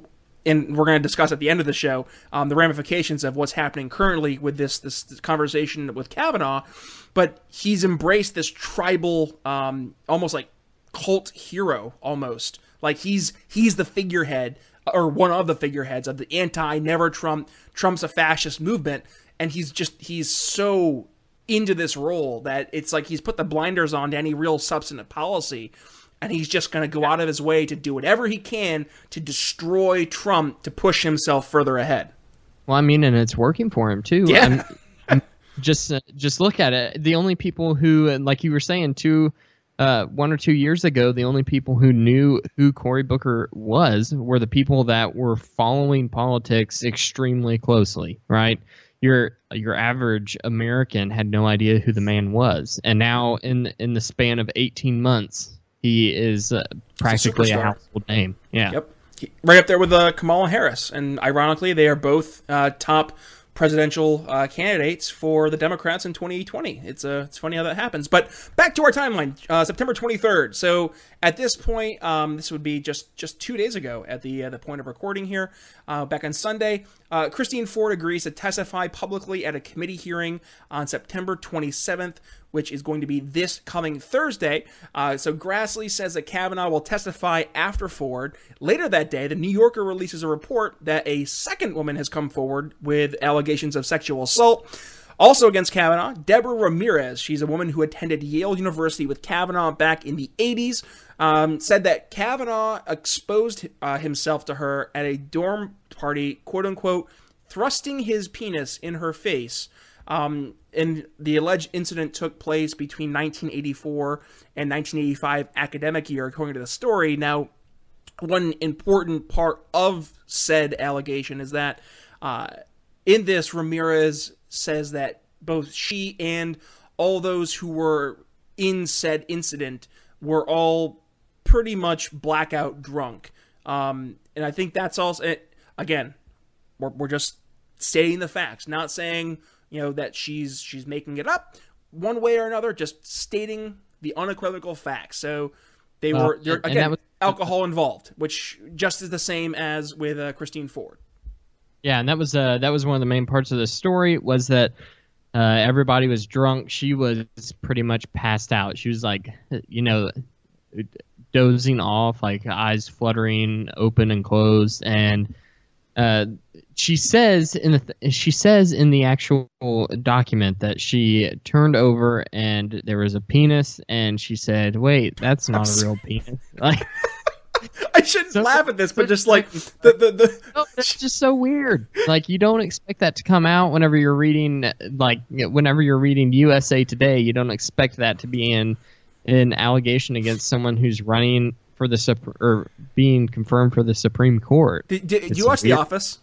and we're going to discuss at the end of the show, um, the ramifications of what's happening currently with this, this, this conversation with Kavanaugh. But he's embraced this tribal, um, almost like cult hero, almost. Like he's he's the figurehead, or one of the figureheads of the anti-never Trump, Trump's a fascist movement. And he's just, he's so into this role that it's like he's put the blinders on to any real substantive policy. And he's just going to go out of his way to do whatever he can to destroy Trump to push himself further ahead. Well, I mean, and it's working for him too. Yeah. I'm, I'm just, uh, just look at it. The only people who, like you were saying, two, uh, one or two years ago, the only people who knew who Cory Booker was were the people that were following politics extremely closely, right? Your your average American had no idea who the man was, and now in in the span of eighteen months. He is uh, practically a, a household name. Yeah. Yep. Right up there with uh, Kamala Harris. And ironically, they are both uh, top presidential uh, candidates for the Democrats in twenty twenty. It's uh, it's funny how that happens. But back to our timeline, uh, September twenty-third. So at this point, um, this would be just, just two days ago at the uh, the point of recording here. Uh, back on Sunday, uh, Christine Ford agrees to testify publicly at a committee hearing on September twenty-seventh, which is going to be this coming Thursday. Uh, so Grassley says that Kavanaugh will testify after Ford. Later that day, the New Yorker releases a report that a second woman has come forward with allegations of sexual assault. Also against Kavanaugh, Deborah Ramirez, she's a woman who attended Yale University with Kavanaugh back in the eighties, um, said that Kavanaugh exposed uh, himself to her at a dorm party, quote-unquote, thrusting his penis in her face. Um, and the alleged incident took place between nineteen eighty-four and nineteen eighty-five academic year, according to the story. Now, one important part of said allegation is that uh, in this, Ramirez says that both she and all those who were in said incident were all pretty much blackout drunk. Um, and I think that's also, again, we're, we're just stating the facts, not saying, you know, that she's she's making it up one way or another, just stating the unequivocal facts. So they well, were, and, again, and was, alcohol involved, which just is the same as with uh, Christine Ford. Yeah, and that was uh, that was one of the main parts of the story, was that uh, everybody was drunk. She was pretty much passed out. She was like, you know, dozing off, like eyes fluttering open and closed, and uh, she says in the th- she says in the actual document that she turned over and there was a penis, and she said, "Wait, that's not a real penis." Like. I shouldn't So- laugh at this, but just like the the, the No, that's just so weird. Like, you don't expect that to come out whenever you're reading, like, whenever you're reading U S A Today. You don't expect that to be in an allegation against someone who's running for the Sup- or being confirmed for the Supreme Court. did, did It's you watch weird. The Office?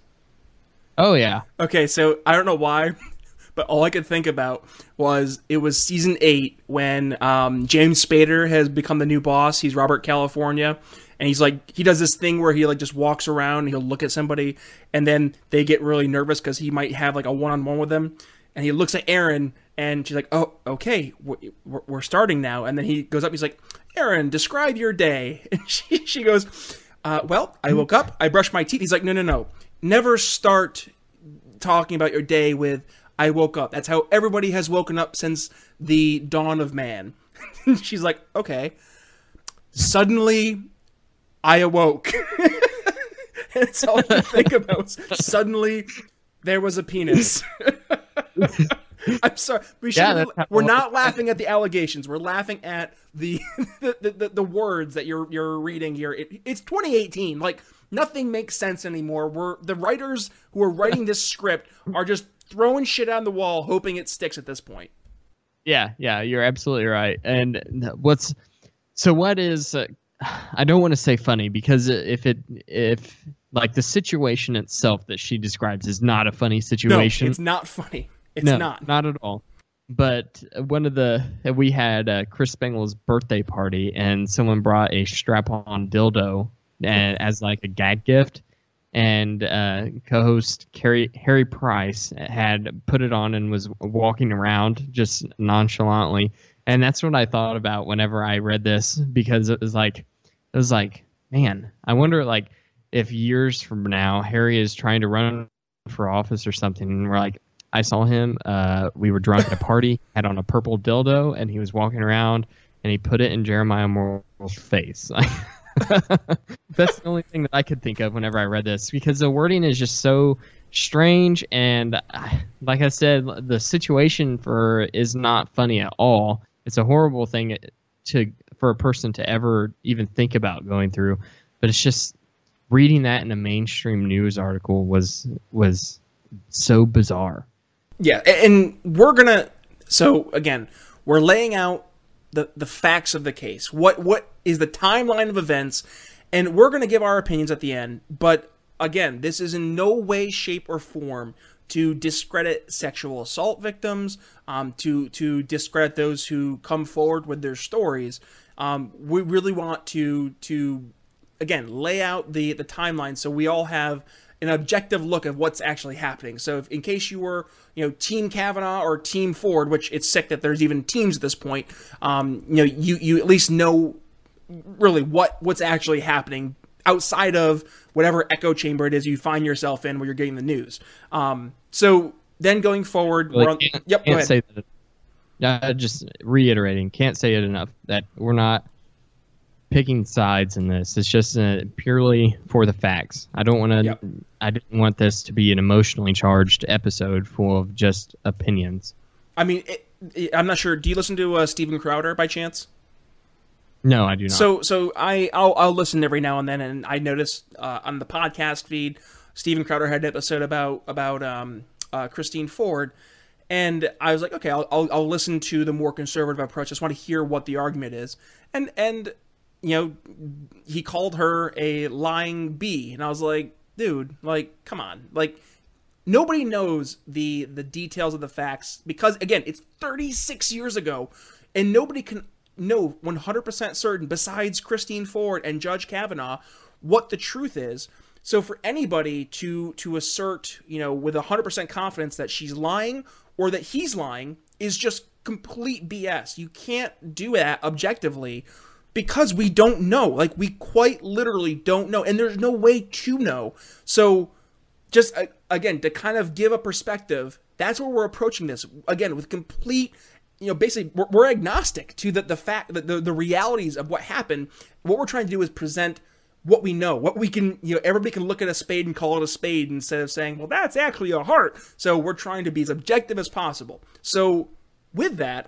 Oh yeah, Okay, so I don't know why, but all I could think about was it was season eight when um, James Spader has become the new boss. He's Robert California. And he's like, he does this thing where he like just walks around and he'll look at somebody and then they get really nervous because he might have like a one-on-one with them. And he looks at Erin and she's like, oh, okay, we're, we're starting now. And then he goes up, he's like, Erin, describe your day. And she, she goes, uh, well, I woke up, I brushed my teeth. He's like, no, no, no. Never start talking about your day with, I woke up. That's how everybody has woken up since the dawn of man. She's like, okay. Suddenly, I awoke. That's all I think about. Suddenly, there was a penis. I'm sorry. We should. Yeah, We're not laughing at the allegations. We're laughing at the the, the, the words that you're you're reading here. It, it's twenty eighteen. Like, nothing makes sense anymore. We're the writers who are writing this script are just throwing shit on the wall, hoping it sticks at this point. yeah, yeah. You're absolutely right. And what's so? What is? Uh, I don't want to say funny, because if it if like the situation itself that she describes is not a funny situation. No, it's not funny. It's no, not. not at all. But one of the we had uh, Chris Spangle's birthday party, and someone brought a strap-on dildo and, as like a gag gift, and uh, co-host Carrie, Harry Price had put it on and was walking around just nonchalantly, and that's what I thought about whenever I read this, because it was like it was like man, I wonder like if years from now Harry is trying to run for office or something, and we're like, I saw him. Uh, we were drunk at a party, had on a purple dildo, and he was walking around, and he put it in Jeremiah Morrill's face. That's the only thing that I could think of whenever I read this, because the wording is just so strange, and uh, like I said, the situation for is not funny at all. It's a horrible thing to for a person to ever even think about going through, but it's just reading that in a mainstream news article was was so bizarre. Yeah, and we're gonna. So again, we're laying out the the facts of the case. What what is the timeline of events, and we're gonna give our opinions at the end. But again, this is in no way, shape, or form to discredit sexual assault victims, um, to to discredit those who come forward with their stories. Um, we really want to to again lay out the the timeline so we all have an objective look at what's actually happening. So if, in case you were, you know, Team Kavanaugh or Team Ford, which it's sick that there's even teams at this point, um, you know, you, you at least know really what, what's actually happening outside of whatever echo chamber it is you find yourself in where you're getting the news. Um, so then going forward, Well, we're on, can't, yep, can't go ahead. say that. Uh, just reiterating, can't say it enough that we're not picking sides in this. It's just uh, purely for the facts. I don't want to. Yep. I didn't want this to be an emotionally charged episode full of just opinions. I mean, it, it, I'm not sure. Do you listen to uh, Steven Crowder by chance? No, I do not. So, so I I'll, I'll listen every now and then, and I noticed uh, on the podcast feed, Steven Crowder had an episode about about um, uh, Christine Ford, and I was like, okay, I'll, I'll I'll listen to the more conservative approach. I just want to hear what the argument is, and and you know, he called her a lying bee, and I was like, dude, like, come on, like, nobody knows the the details of the facts because, again, it's thirty-six years ago, and nobody can know one hundred percent certain besides Christine Ford and Judge Kavanaugh what the truth is. So for anybody to to assert, you know, with one hundred percent confidence that she's lying or that he's lying is just complete B S. You can't do that objectively because we don't know. Like, we quite literally don't know, and there's no way to know. So just, uh, again, to kind of give a perspective, that's where we're approaching this. Again, with complete, you know, basically, we're, we're agnostic to the, the fact, that the, the realities of what happened. What we're trying to do is present what we know, what we can, you know, everybody can look at a spade and call it a spade instead of saying, well, that's actually a heart. So we're trying to be as objective as possible. So with that,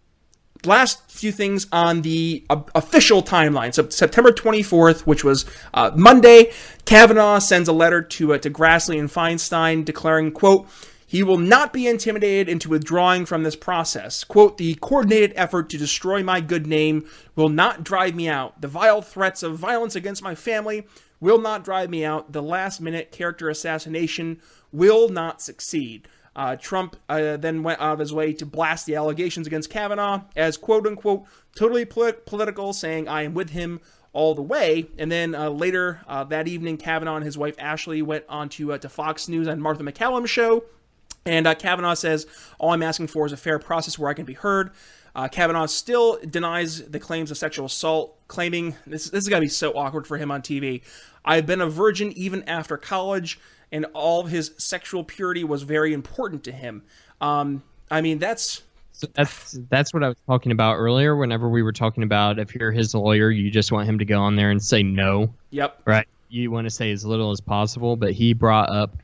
last few things on the uh, official timeline. So September twenty-fourth, which was uh, Monday, Kavanaugh sends a letter to uh, to Grassley and Feinstein declaring, quote, he will not be intimidated into withdrawing from this process. Quote, the coordinated effort to destroy my good name will not drive me out. The vile threats of violence against my family will not drive me out. The last-minute character assassination will not succeed. Uh, Trump uh, then went out of his way to blast the allegations against Kavanaugh as quote-unquote totally polit- political, saying I am with him all the way. And then uh, later uh, that evening, Kavanaugh and his wife Ashley went on to, uh, to Fox News and Martha McCallum's show. And uh, Kavanaugh says, all I'm asking for is a fair process where I can be heard. Uh, Kavanaugh still denies the claims of sexual assault, claiming, this, this is going to be so awkward for him on T V, I've been a virgin even after college, and all of his sexual purity was very important to him. Um, I mean, that's... So that's that's what I was talking about earlier. Whenever we were talking about if you're his lawyer, you just want him to go on there and say no. Yep. Right. You want to say as little as possible, but he brought up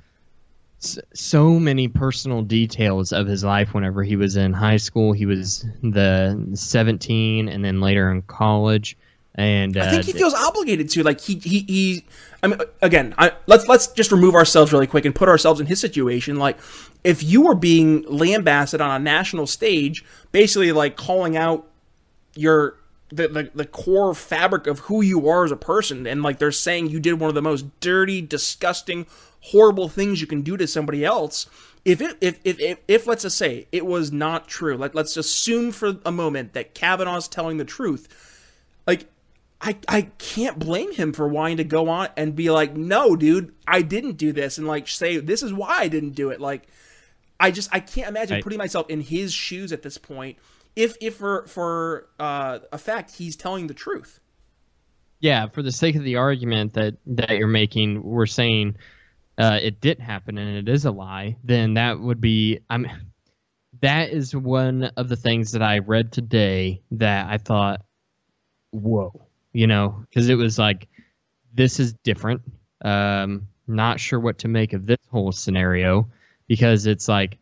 so many personal details of his life whenever he was in high school. He was the seventeen and then later in college. And uh, I think he feels obligated to, like, he, he, he I mean, again, I, let's, let's just remove ourselves really quick and put ourselves in his situation. Like, if you were being lambasted on a national stage, basically like calling out your, the, the, the core fabric of who you are as a person, and like they're saying you did one of the most dirty, disgusting, horrible things you can do to somebody else. If it, if, if, if, if let's just say it was not true, like let's assume for a moment that Kavanaugh's telling the truth, like, I, I can't blame him for wanting to go on and be like, no, dude, I didn't do this. And like, say, this is why I didn't do it. Like, I just, I can't imagine right. putting myself in his shoes at this point. If, if for, for uh, a fact, he's telling the truth. Yeah. For the sake of the argument that, that you're making, we're saying uh, it didn't happen and it is a lie, then that would be, I'm, that is one of the things that I read today that I thought, whoa. You know, because it was like, this is different. Um, not sure what to make of this whole scenario, because it's like,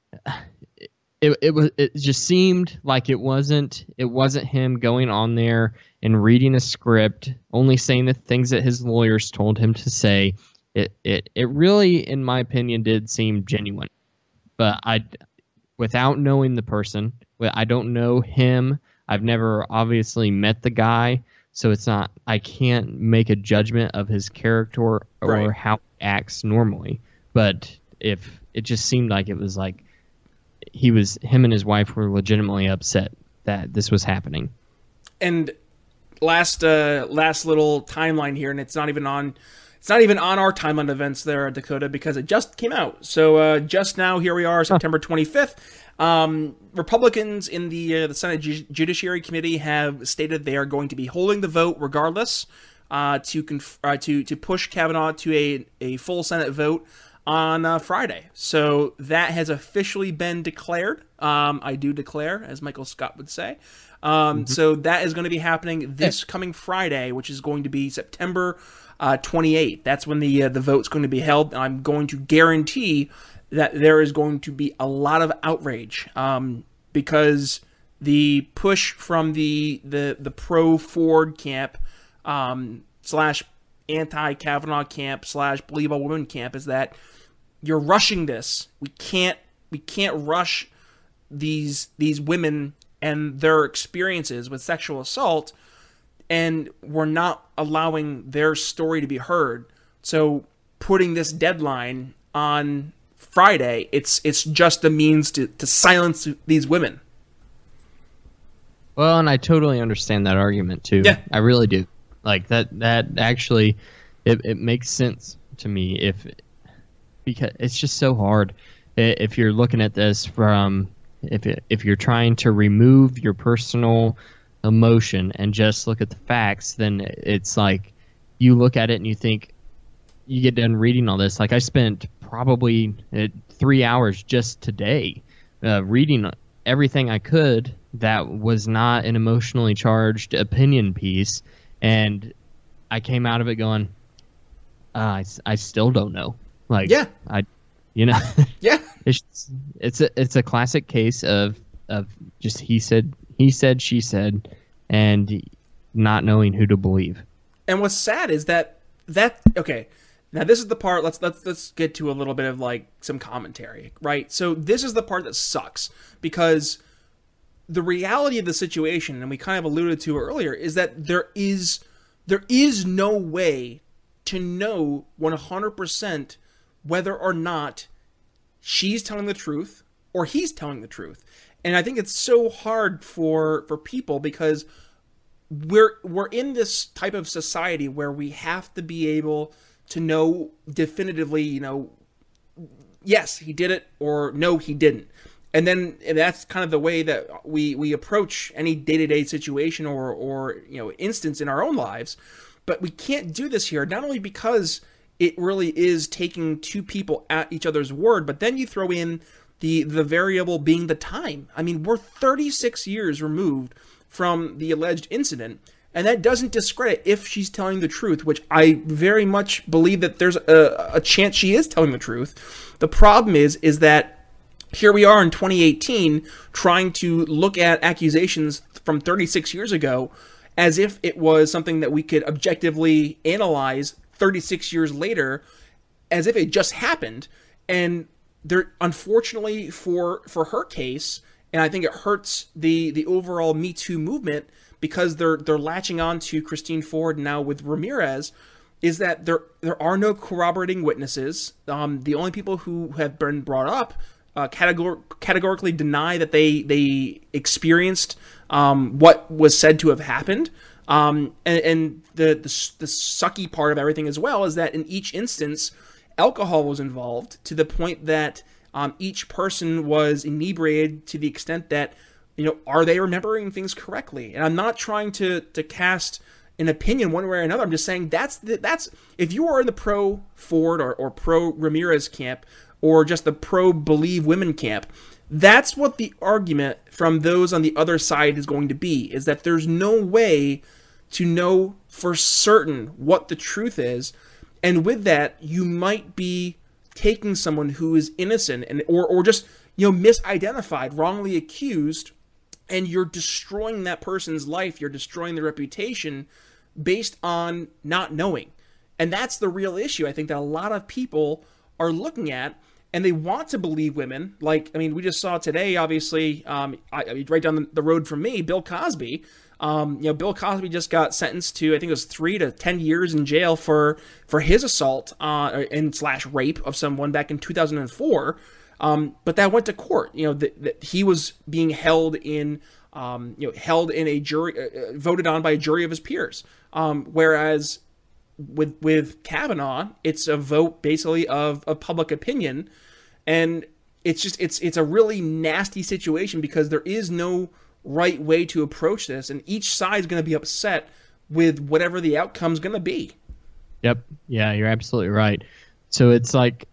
it it was it just seemed like it wasn't it wasn't him going on there and reading a script, only saying the things that his lawyers told him to say. It it it really, in my opinion, did seem genuine. But I, without knowing the person, I don't know him. I've never obviously met the guy. So it's not, I can't make a judgment of his character or right. how he acts normally. But if it just seemed like it was like he was, him and his wife were legitimately upset that this was happening. And last, uh, last little timeline here, and it's not even on, it's not even on our timeline events there, Dakota, because it just came out. So uh, just now, here we are, September twenty-fifth. Um, Republicans in the uh, the Senate Ju- Judiciary Committee have stated they are going to be holding the vote regardless uh, to conf- uh, to to push Kavanaugh to a a full Senate vote on uh, Friday. So that has officially been declared. Um, I do declare, as Michael Scott would say. Um, mm-hmm. So that is going to be happening this coming Friday, which is going to be September uh, twenty-eighth. That's when the uh, the vote's going to be held. And I'm going to guarantee that there is going to be a lot of outrage um, because the push from the the, the pro-Ford camp um, slash anti-Kavanaugh camp slash believe all women camp is that you're rushing this. We can't we can't rush these these women and their experiences with sexual assault, and we're not allowing their story to be heard. So putting this deadline on Friday, it's it's just a means to, to silence these women. Well, and I totally understand that argument too. Yeah. I really do. Like that that actually it, it makes sense to me if because it's just so hard if you're looking at this from if it, if you're trying to remove your personal emotion and just look at the facts, then it's like you look at it and you think you get done reading all this. Like I spent probably uh, three hours just today uh, reading everything I could that was not an emotionally charged opinion piece, and I came out of it going, uh, I, I still don't know. Like, yeah, I, you know, yeah, it's it's a it's a classic case of of just he said he said she said, and not knowing who to believe. And what's sad is that that okay. Now this is the part. Let's let's let's get to a little bit of like some commentary, right? So this is the part that sucks because the reality of the situation, and we kind of alluded to earlier, is that there is there is no way to know one hundred percent whether or not she's telling the truth or he's telling the truth. And I think it's so hard for for people because we're we're in this type of society where we have to be able to know definitively, you know, yes, he did it, or no, he didn't. And then that's kind of the way that we, we approach any day-to-day situation or, or, you know, instance in our own lives. But we can't do this here, not only because it really is taking two people at each other's word, but then you throw in the, the variable being the time. I mean, we're thirty-six years removed from the alleged incident, and that doesn't discredit if she's telling the truth, which I very much believe that there's a, a chance she is telling the truth. The problem is, is that here we are in twenty eighteen trying to look at accusations from thirty-six years ago as if it was something that we could objectively analyze thirty-six years later, as if it just happened. And there, unfortunately for for her case, and I think it hurts the the overall Me Too movement, because they're they're latching on to Christine Ford now with Ramirez. is that there there are no corroborating witnesses. Um, the only people who have been brought up uh, categor- categorically deny that they they experienced um, what was said to have happened. Um, and, and the, the the sucky part of everything as well is that in each instance, alcohol was involved to the point that um, each person was inebriated to the extent that, you know, are they remembering things correctly? And I'm not trying to to cast an opinion one way or another. I'm just saying that's the, that's if you are in the pro Ford or, or pro Ramirez camp or just the pro believe women camp, that's what the argument from those on the other side is going to be, is that there's no way to know for certain what the truth is. And with that, you might be taking someone who is innocent and or or just, you know, misidentified, wrongly accused, and you're destroying that person's life, you're destroying their reputation based on not knowing. And that's the real issue, I think, that a lot of people are looking at, and they want to believe women. Like, I mean, we just saw today, obviously, um, I, I mean, right down the, the road from me, Bill Cosby. Um, you know, Bill Cosby just got sentenced to, I think it was three to ten years in jail for for his assault uh, and slash rape of someone back in two thousand four. Um, but that went to court. You know, that, that he was being held in, um, you know, held in a jury, uh, voted on by a jury of his peers. Um, whereas with with Kavanaugh, it's a vote basically of, of public opinion, and it's just it's it's a really nasty situation because there is no right way to approach this, and each side is going to be upset with whatever the outcome's going to be. Yep. Yeah, you're absolutely right. So it's like,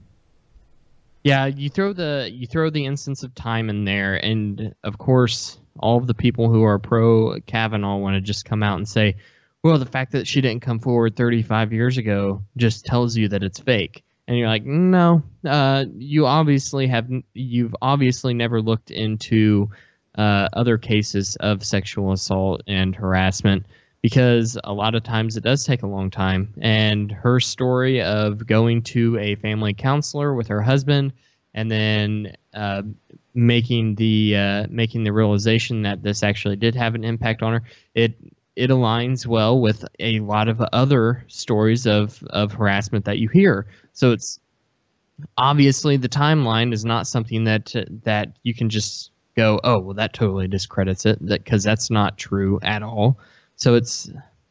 yeah, you throw the you throw the instance of time in there, and of course, all of the people who are pro Kavanaugh want to just come out and say, well, the fact that she didn't come forward thirty-five years ago just tells you that it's fake. And you're like, no, uh, you obviously have you've obviously never looked into uh, other cases of sexual assault and harassment, because a lot of times it does take a long time. And her story of going to a family counselor with her husband and then uh, making the uh, making the realization that this actually did have an impact on her, it it aligns well with a lot of other stories of, of harassment that you hear. So it's obviously the timeline is not something that that you can just go, oh, well, that totally discredits it, because that, that's not true at all. So it's,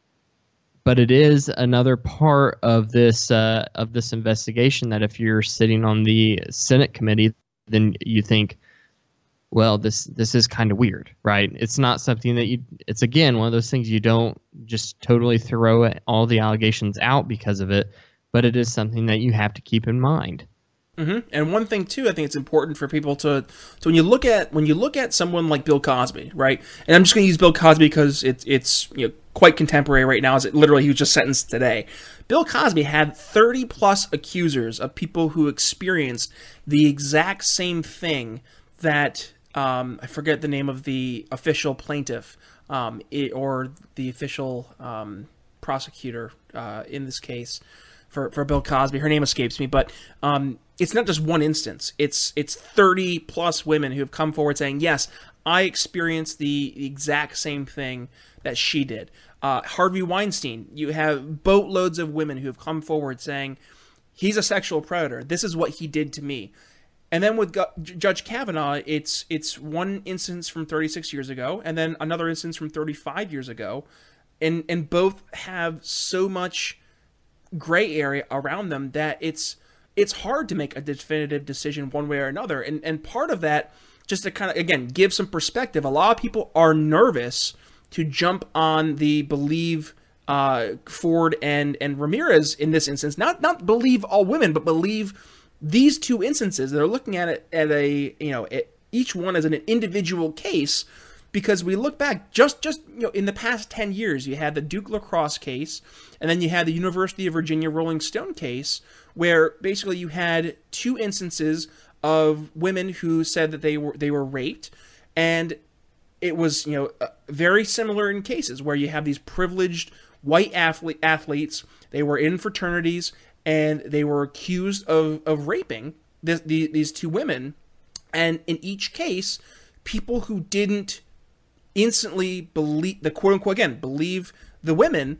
but it is another part of this uh, of this investigation that if you're sitting on the Senate committee, then you think, well, this this is kind of weird, right? It's not something that you, it's again, one of those things you don't just totally throw all the allegations out because of it, but it is something that you have to keep in mind. Mm-hmm. And one thing too, I think it's important for people to, so when you look at when you look at someone like Bill Cosby, right? And I'm just going to use Bill Cosby because it's it's you know quite contemporary right now. As it literally he was just sentenced today. Bill Cosby had thirty plus accusers of people who experienced the exact same thing that um, I forget the name of the official plaintiff um, it, or the official um, prosecutor uh, in this case. For, for Bill Cosby, her name escapes me, but um, it's not just one instance. It's it's thirty plus women who have come forward saying, yes, I experienced the exact same thing that she did. Uh, Harvey Weinstein, you have boatloads of women who have come forward saying, he's a sexual predator. This is what he did to me. And then with Gu- Judge Kavanaugh, it's it's one instance from thirty-six years ago, and then another instance from thirty-five years ago, and and both have so much gray area around them that it's it's hard to make a definitive decision one way or another. And and part of that, just to kind of again give some perspective, a lot of people are nervous to jump on the believe uh, Ford and and Ramirez in this instance. Not not believe all women, but believe these two instances. They're looking at it at a you know at each one as an individual case. Because we look back, just, just you know, in the past ten years, you had the Duke lacrosse case, and then you had the University of Virginia Rolling Stone case, where basically you had two instances of women who said that they were they were raped, and it was you know very similar in cases where you have these privileged white athlete, athletes, they were in fraternities, and they were accused of of raping this, the, these two women, and in each case, people who didn't instantly believe the quote unquote again believe the women,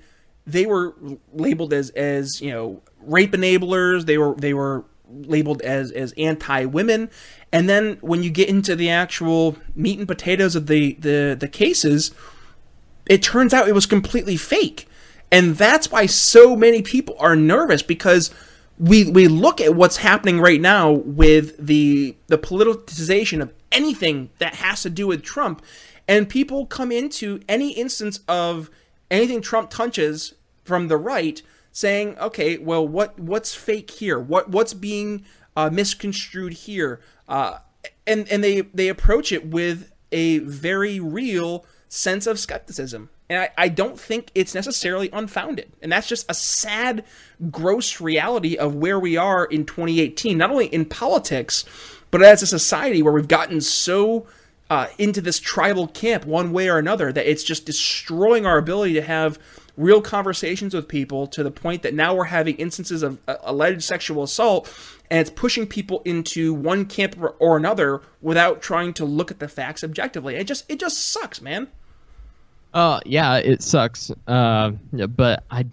they were labeled as as you know rape enablers. They were they were labeled as as anti-women. And then when you get into the actual meat and potatoes of the the the cases, it turns out it was completely fake. And that's why so many people are nervous, because we we look at what's happening right now with the the politicization of anything that has to do with Trump, and people come into any instance of anything Trump touches from the right saying, okay, well, what what's fake here? What what's being uh, misconstrued here? Uh, and and they they approach it with a very real sense of skepticism. And I, I don't think it's necessarily unfounded. And that's just a sad, gross reality of where we are in twenty eighteen, not only in politics, but as a society where we've gotten so uh, into this tribal camp one way or another that it's just destroying our ability to have real conversations with people, to the point that now we're having instances of uh, alleged sexual assault, and it's pushing people into one camp or, or another without trying to look at the facts objectively. It just it just sucks, man. Uh, yeah, it sucks. Uh, but I,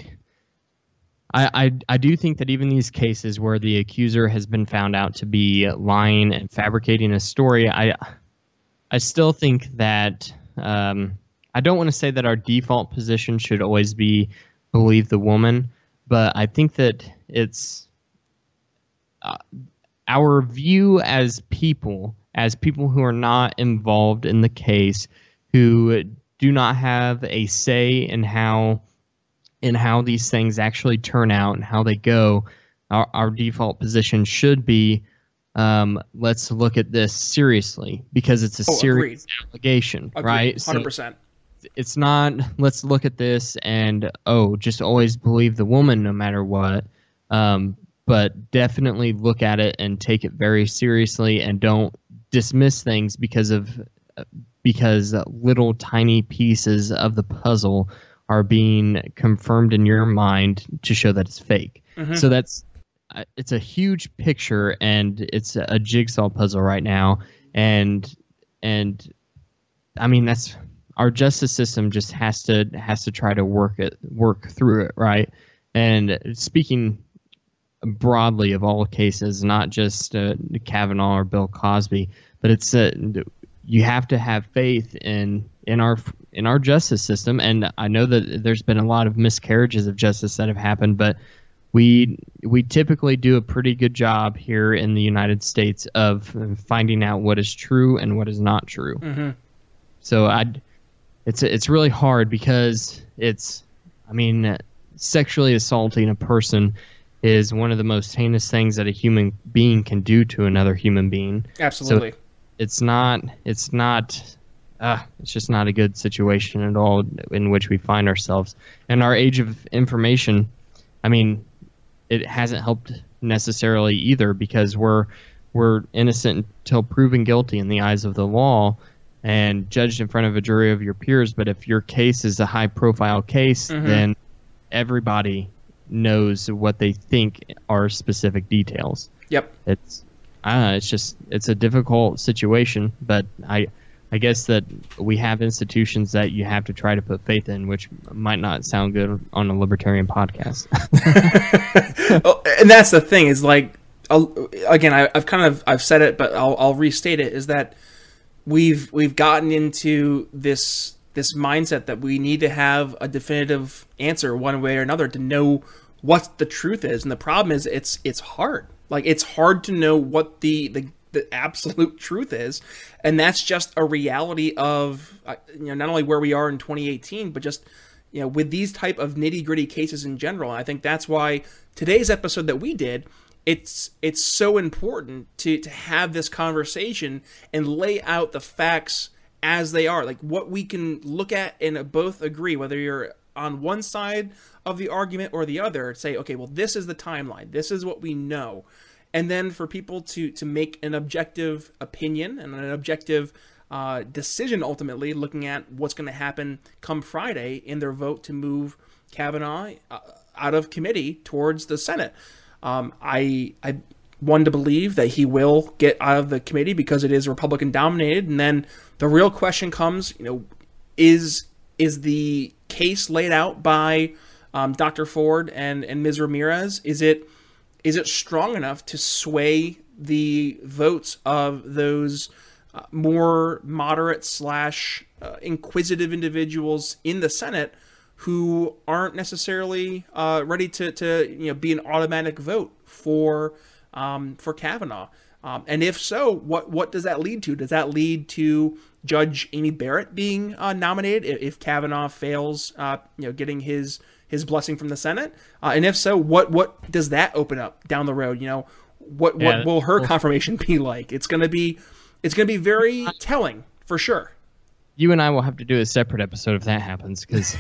I, I, I do think that even these cases where the accuser has been found out to be lying and fabricating a story, I, I still think that um, I don't want to say that our default position should always be believe the woman, but I think that it's uh, our view as people, as people who are not involved in the case, who do not have a say in how in how these things actually turn out and how they go. Our, our default position should be, um, let's look at this seriously, because it's a oh, serious agreed. allegation, Agreed. right? one hundred percent. So it's not, let's look at this and, oh, just always believe the woman no matter what. Um, but definitely look at it and take it very seriously, and don't dismiss things because of because little tiny pieces of the puzzle are being confirmed in your mind to show that it's fake. Mm-hmm. So that's it's a huge picture, and it's a jigsaw puzzle right now. And and I mean, that's our justice system just has to has to try to work it work through it, right? And speaking broadly of all cases, not just uh, Kavanaugh or Bill Cosby, but it's uh, you have to have faith in in our in our justice system. And I know that there's been a lot of miscarriages of justice that have happened, but we we typically do a pretty good job here in the United States of finding out what is true and what is not true. Mm-hmm. So I, it's it's really hard, because it's, I mean, sexually assaulting a person is one of the most heinous things that a human being can do to another human being. Absolutely. So it's not, it's not, uh, it's just not a good situation at all in which we find ourselves. In our age of information, I mean, it hasn't helped necessarily either, because we're we're innocent until proven guilty in the eyes of the law and judged in front of a jury of your peers. But if your case is a high-profile case, mm-hmm. then everybody knows what they think are specific details. Yep. It's uh, it's just it's a difficult situation, but I I guess that we have institutions that you have to try to put faith in, which might not sound good on a libertarian podcast. Oh, and that's the thing, is like, I'll, again, I, I've kind of I've said it, but I'll, I'll restate it, is that we've we've gotten into this this mindset that we need to have a definitive answer one way or another to know what the truth is. And the problem is it's it's hard. Like, it's hard to know what the the, the absolute truth is. And that's just a reality of, uh, you know, not only where we are in twenty eighteen, but just, you know, with these type of nitty-gritty cases in general. And I think that's why today's episode that we did, it's it's so important to to have this conversation and lay out the facts as they are, like what we can look at and both agree, whether you're on one side of the argument or the other, say, okay, well, this is the timeline, this is what we know. And then for people to to make an objective opinion and an objective uh, decision, ultimately looking at what's going to happen come Friday in their vote to move Kavanaugh uh, out of committee towards the Senate. Um, I I one to believe that he will get out of the committee because it is Republican dominated, and then the real question comes, you know, is is the case laid out by um, Doctor Ford and and Miz Ramirez? Is it is it strong enough to sway the votes of those uh, more moderate slash uh, inquisitive individuals in the Senate who aren't necessarily uh, ready to, to you know be an automatic vote for um, for Kavanaugh? Um, and if so, what what does that lead to? Does that lead to Judge Amy Barrett being uh, nominated if, if Kavanaugh fails, uh, you know, getting his his blessing from the Senate? Uh, and if so, what what does that open up down the road? You know, what Yeah, what will her well- confirmation be like? It's gonna be it's gonna be very telling for sure. You and I will have to do a separate episode if that happens, because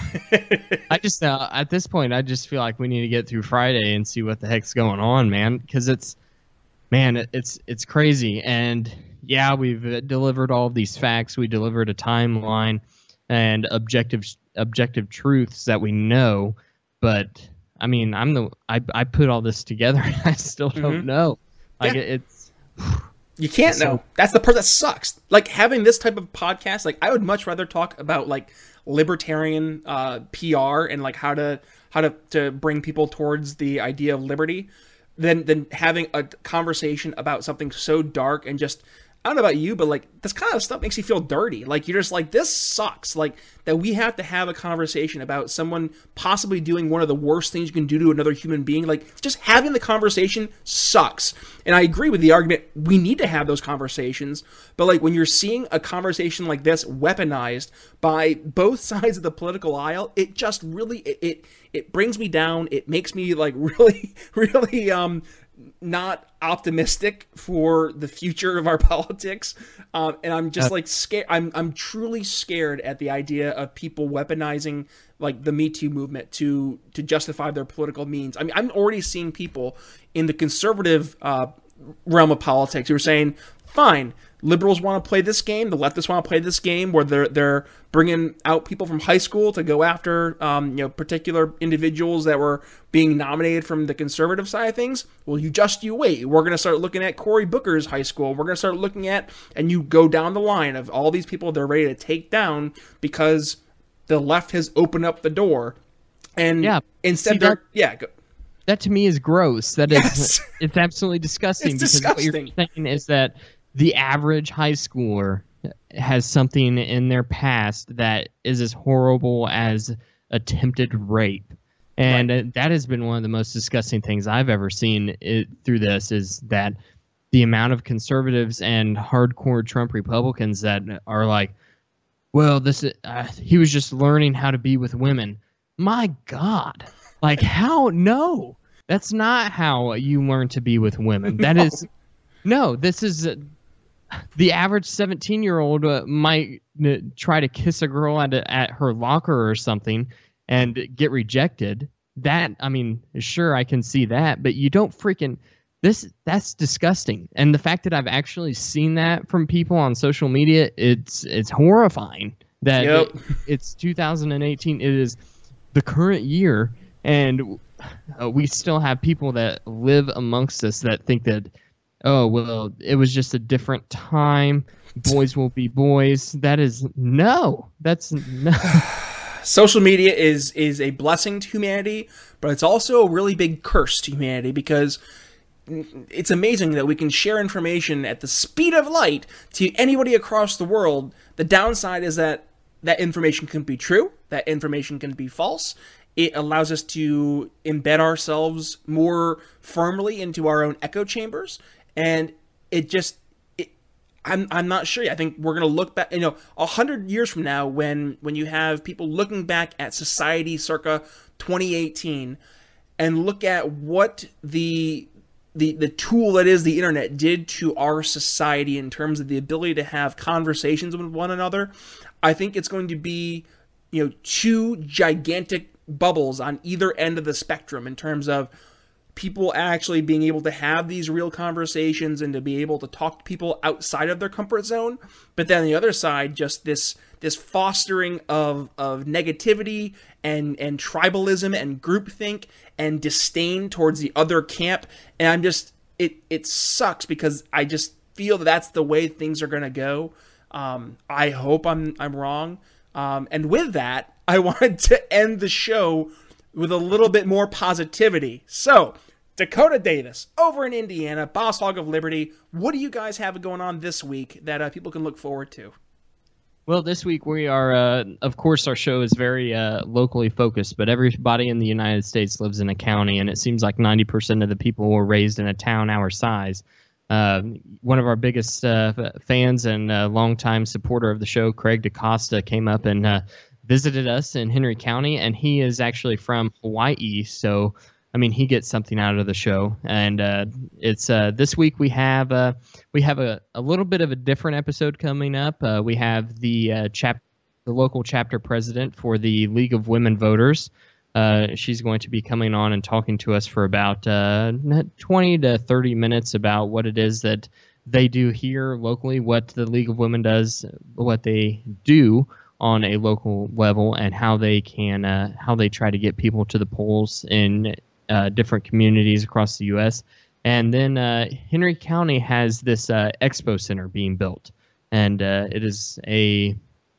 I just uh, at this point I just feel like we need to get through Friday and see what the heck's going on, man. Because it's man, it, it's it's crazy, and yeah, we've uh, delivered all of these facts. We delivered a timeline and objective objective truths that we know, but I mean, I'm the I I put all this together, and I still don't Mm-hmm. know. Like Yeah. it, it's. You can't So- know. That's the part that sucks. Like having this type of podcast, like I would much rather talk about like libertarian uh, P R and like how to how to, to bring people towards the idea of liberty than than having a conversation about something so dark and just I don't know about you, but like this kind of stuff makes you feel dirty. Like you're just like, this sucks. Like that we have to have a conversation about someone possibly doing one of the worst things you can do to another human being. Like just having the conversation sucks. And I agree with the argument. We need to have those conversations. But like when you're seeing a conversation like this weaponized by both sides of the political aisle, it just really, it, it, it brings me down. It makes me like really, really, um, not optimistic for the future of our politics, um, and I'm just like scared. I'm I'm truly scared at the idea of people weaponizing like the Me Too movement to to justify their political means. I mean, I'm already seeing people in the conservative uh, realm of politics who are saying, "Fine, liberals want to play this game, the leftists want to play this game, where they're they're bringing out people from high school to go after um, you know particular individuals that were being nominated from the conservative side of things. Well, you just you wait. We're going to start looking at Cory Booker's high school. We're going to start looking at, and you go down the line of all these people they're ready to take down because the left has opened up the door. And Yeah. instead See, they're that- yeah. Go, That to me is gross. That is, Yes. it's absolutely disgusting. It's because what you're disgusting. saying is that the average high schooler has something in their past that is as horrible as attempted rape, and uh, that has been one of the most disgusting things I've ever seen it, through this. Is that the amount of conservatives and hardcore Trump Republicans that are like, well, this is, uh, he was just learning how to be with women. My God, like how? No, that's not how you learn to be with women. That No. is no. This is uh, the average seventeen-year-old uh, might uh, try to kiss a girl at a, at her locker or something and get rejected. That I mean, sure, I can see that, but you don't freaking. This that's disgusting, and the fact that I've actually seen that from people on social media, it's it's horrifying. That Yep. it- it's two thousand eighteen. It is the current year, and uh, we still have people that live amongst us that think that, oh well, it was just a different time. Boys will be boys. That is no. That's no. Social media is is a blessing to humanity, but it's also a really big curse to humanity because it's amazing that we can share information at the speed of light to anybody across the world. The downside is that that information can be true, that information can be false. It allows us to embed ourselves more firmly into our own echo chambers, and it just it, I'm I'm not sure. I think we're gonna look back, you know, a hundred years from now, when when you have people looking back at society circa twenty eighteen, and look at what the the the tool that is the internet did to our society in terms of the ability to have conversations with one another. I think it's going to be, you know, two gigantic bubbles on either end of the spectrum in terms of people actually being able to have these real conversations and to be able to talk to people outside of their comfort zone. But then on the other side, just this this fostering of of negativity and and tribalism and groupthink and disdain towards the other camp. And I'm just it it sucks because I just feel that that's the way things are going to go. Um, I hope I'm I'm wrong. Um, and with that, I wanted to end the show with a little bit more positivity. So, Dakota Davis, over in Indiana, Boss Hog of Liberty. What do you guys have going on this week that uh, people can look forward to? Well, this week we are, uh, of course, our show is very uh, locally focused, but everybody in the United States lives in a county, and it seems like ninety percent of the people were raised in a town our size. Uh, one of our biggest uh, fans and uh, longtime supporter of the show, Craig DaCosta, came up and uh, visited us in Henry County, and he is actually from Hawaii, so I mean, he gets something out of the show, and uh, it's uh, this week we have uh, we have a, a little bit of a different episode coming up. Uh, we have the uh, chap the local chapter president for the League of Women Voters. Uh, she's going to be coming on and talking to us for about uh, twenty to thirty minutes about what it is that they do here locally, what the League of Women does, what they do on a local level, and how they can uh, how they try to get people to the polls in Uh, different communities across the U S And then uh, Henry County has this uh, expo center being built, and uh, it is a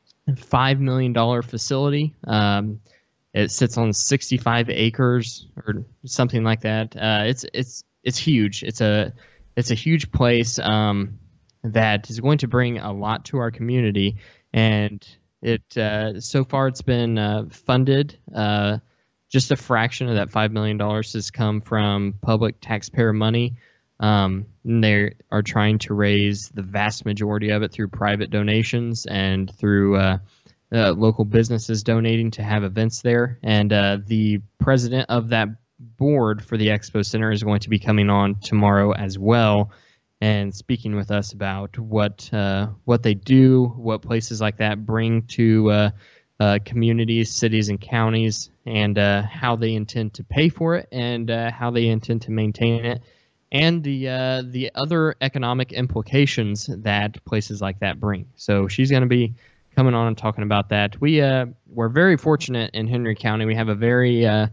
five million dollars facility. Um, it sits on sixty-five acres or something like that. Uh, it's it's it's huge. It's a it's a huge place um, that is going to bring a lot to our community, and it uh, so far it's been uh, funded. Uh, Just a fraction of that five million dollars has come from public taxpayer money. Um, they are trying to raise the vast majority of it through private donations and through uh, uh, local businesses donating to have events there. And uh, the president of that board for the Expo Center is going to be coming on tomorrow as well and speaking with us about what uh, what they do, what places like that bring to uh, Uh, communities, cities, and counties, and uh, how they intend to pay for it, and uh, how they intend to maintain it, and the uh, the other economic implications that places like that bring. So she's going to be coming on and talking about that. We uh, we're very fortunate in Henry County. We have a very uh,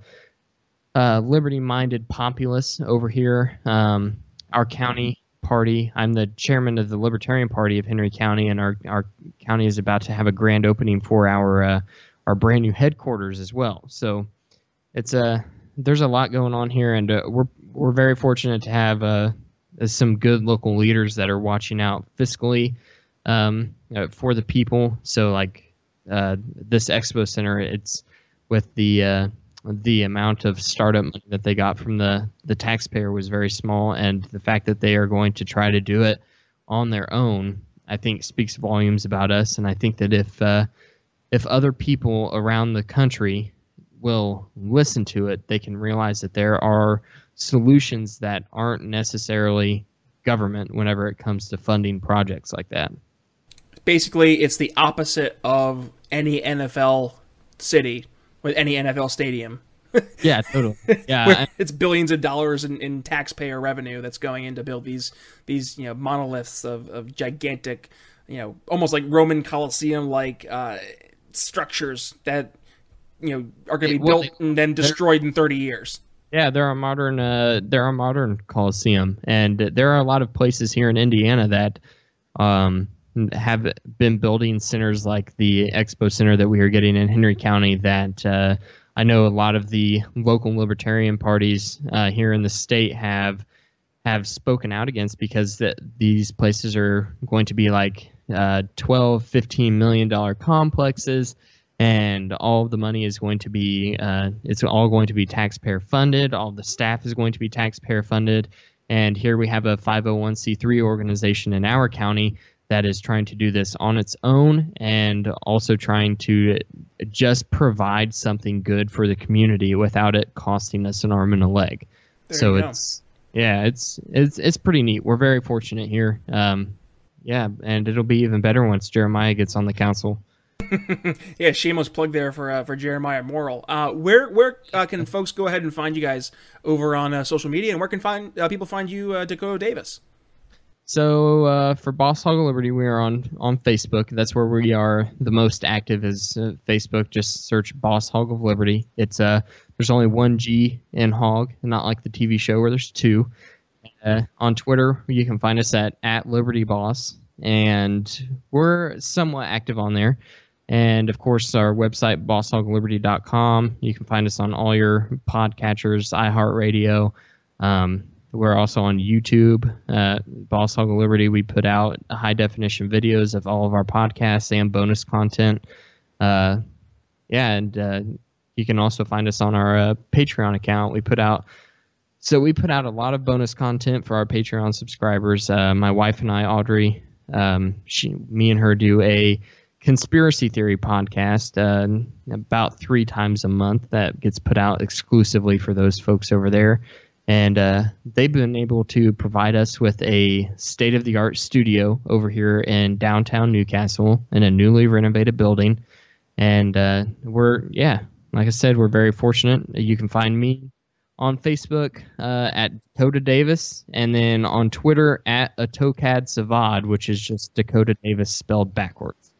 uh, liberty-minded populace over here. Um, our county party. I'm the chairman of the Libertarian Party of Henry County, and our our county is about to have a grand opening for our uh, our brand new headquarters as well. So it's a uh, there's a lot going on here, and uh, we're we're very fortunate to have uh, some good local leaders that are watching out fiscally um, uh, for the people. So like uh, this Expo Center, it's with the uh, the amount of startup money that they got from the, the taxpayer was very small, and the fact that they are going to try to do it on their own, I think, speaks volumes about us. And I think that if uh, if other people around the country will listen to it, they can realize that there are solutions that aren't necessarily government whenever it comes to funding projects like that. Basically, it's the opposite of any N F L city with any N F L stadium. Yeah, totally. Yeah, it's billions of dollars in, in taxpayer revenue that's going in to build these these you know monoliths of, of gigantic, you know, almost like Roman Colosseum like uh, structures that you know are going to be well, built and then destroyed in thirty years. Yeah, there are modern uh, there are modern Coliseum, and there are a lot of places here in Indiana that um, have been building centers like the Expo Center that we are getting in Henry County that uh, I know a lot of the local libertarian parties uh, here in the state have have spoken out against, because that these places are going to be like uh, twelve, fifteen million dollar complexes, and all of the money is going to be uh, it's all going to be taxpayer funded. All the staff is going to be taxpayer funded, and here we have a five oh one c three organization in our county that is trying to do this on its own, and also trying to just provide something good for the community without it costing us an arm and a leg. There so you go. it's yeah, it's it's it's pretty neat. We're very fortunate here. Um, yeah, and it'll be even better once Jeremiah gets on the council. Yeah, shameless plug there for uh, for Jeremiah Morrill. Uh, where where uh, can folks go ahead and find you guys over on uh, social media, and where can find uh, people find you, uh, Dakota Davis? So uh, for Boss Hog of Liberty, we are on, on Facebook. That's where we are the most active, is uh, Facebook. Just search Boss Hog of Liberty. It's uh, there's only one G in Hog, not like the T V show where there's two. Uh, on Twitter, you can find us at, at Liberty Boss, and we're somewhat active on there. And, of course, our website, boss hog liberty dot com. You can find us on all your podcatchers, iHeartRadio. Um, we're also on YouTube. Uh, Boss Hog Liberty, we put out high-definition videos of all of our podcasts and bonus content. Uh, yeah, and uh, you can also find us on our uh, Patreon account. We put out So we put out a lot of bonus content for our Patreon subscribers. Uh, my wife and I, Audrey, um, she, me and her do a conspiracy theory podcast uh, about three times a month that gets put out exclusively for those folks over there. And uh, they've been able to provide us with a state-of-the-art studio over here in downtown Newcastle in a newly renovated building. And uh, we're, yeah, like I said, we're very fortunate. You can find me on Facebook uh, at Dakota Davis, and then on Twitter at Atokad Savad, which is just Dakota Davis spelled backwards.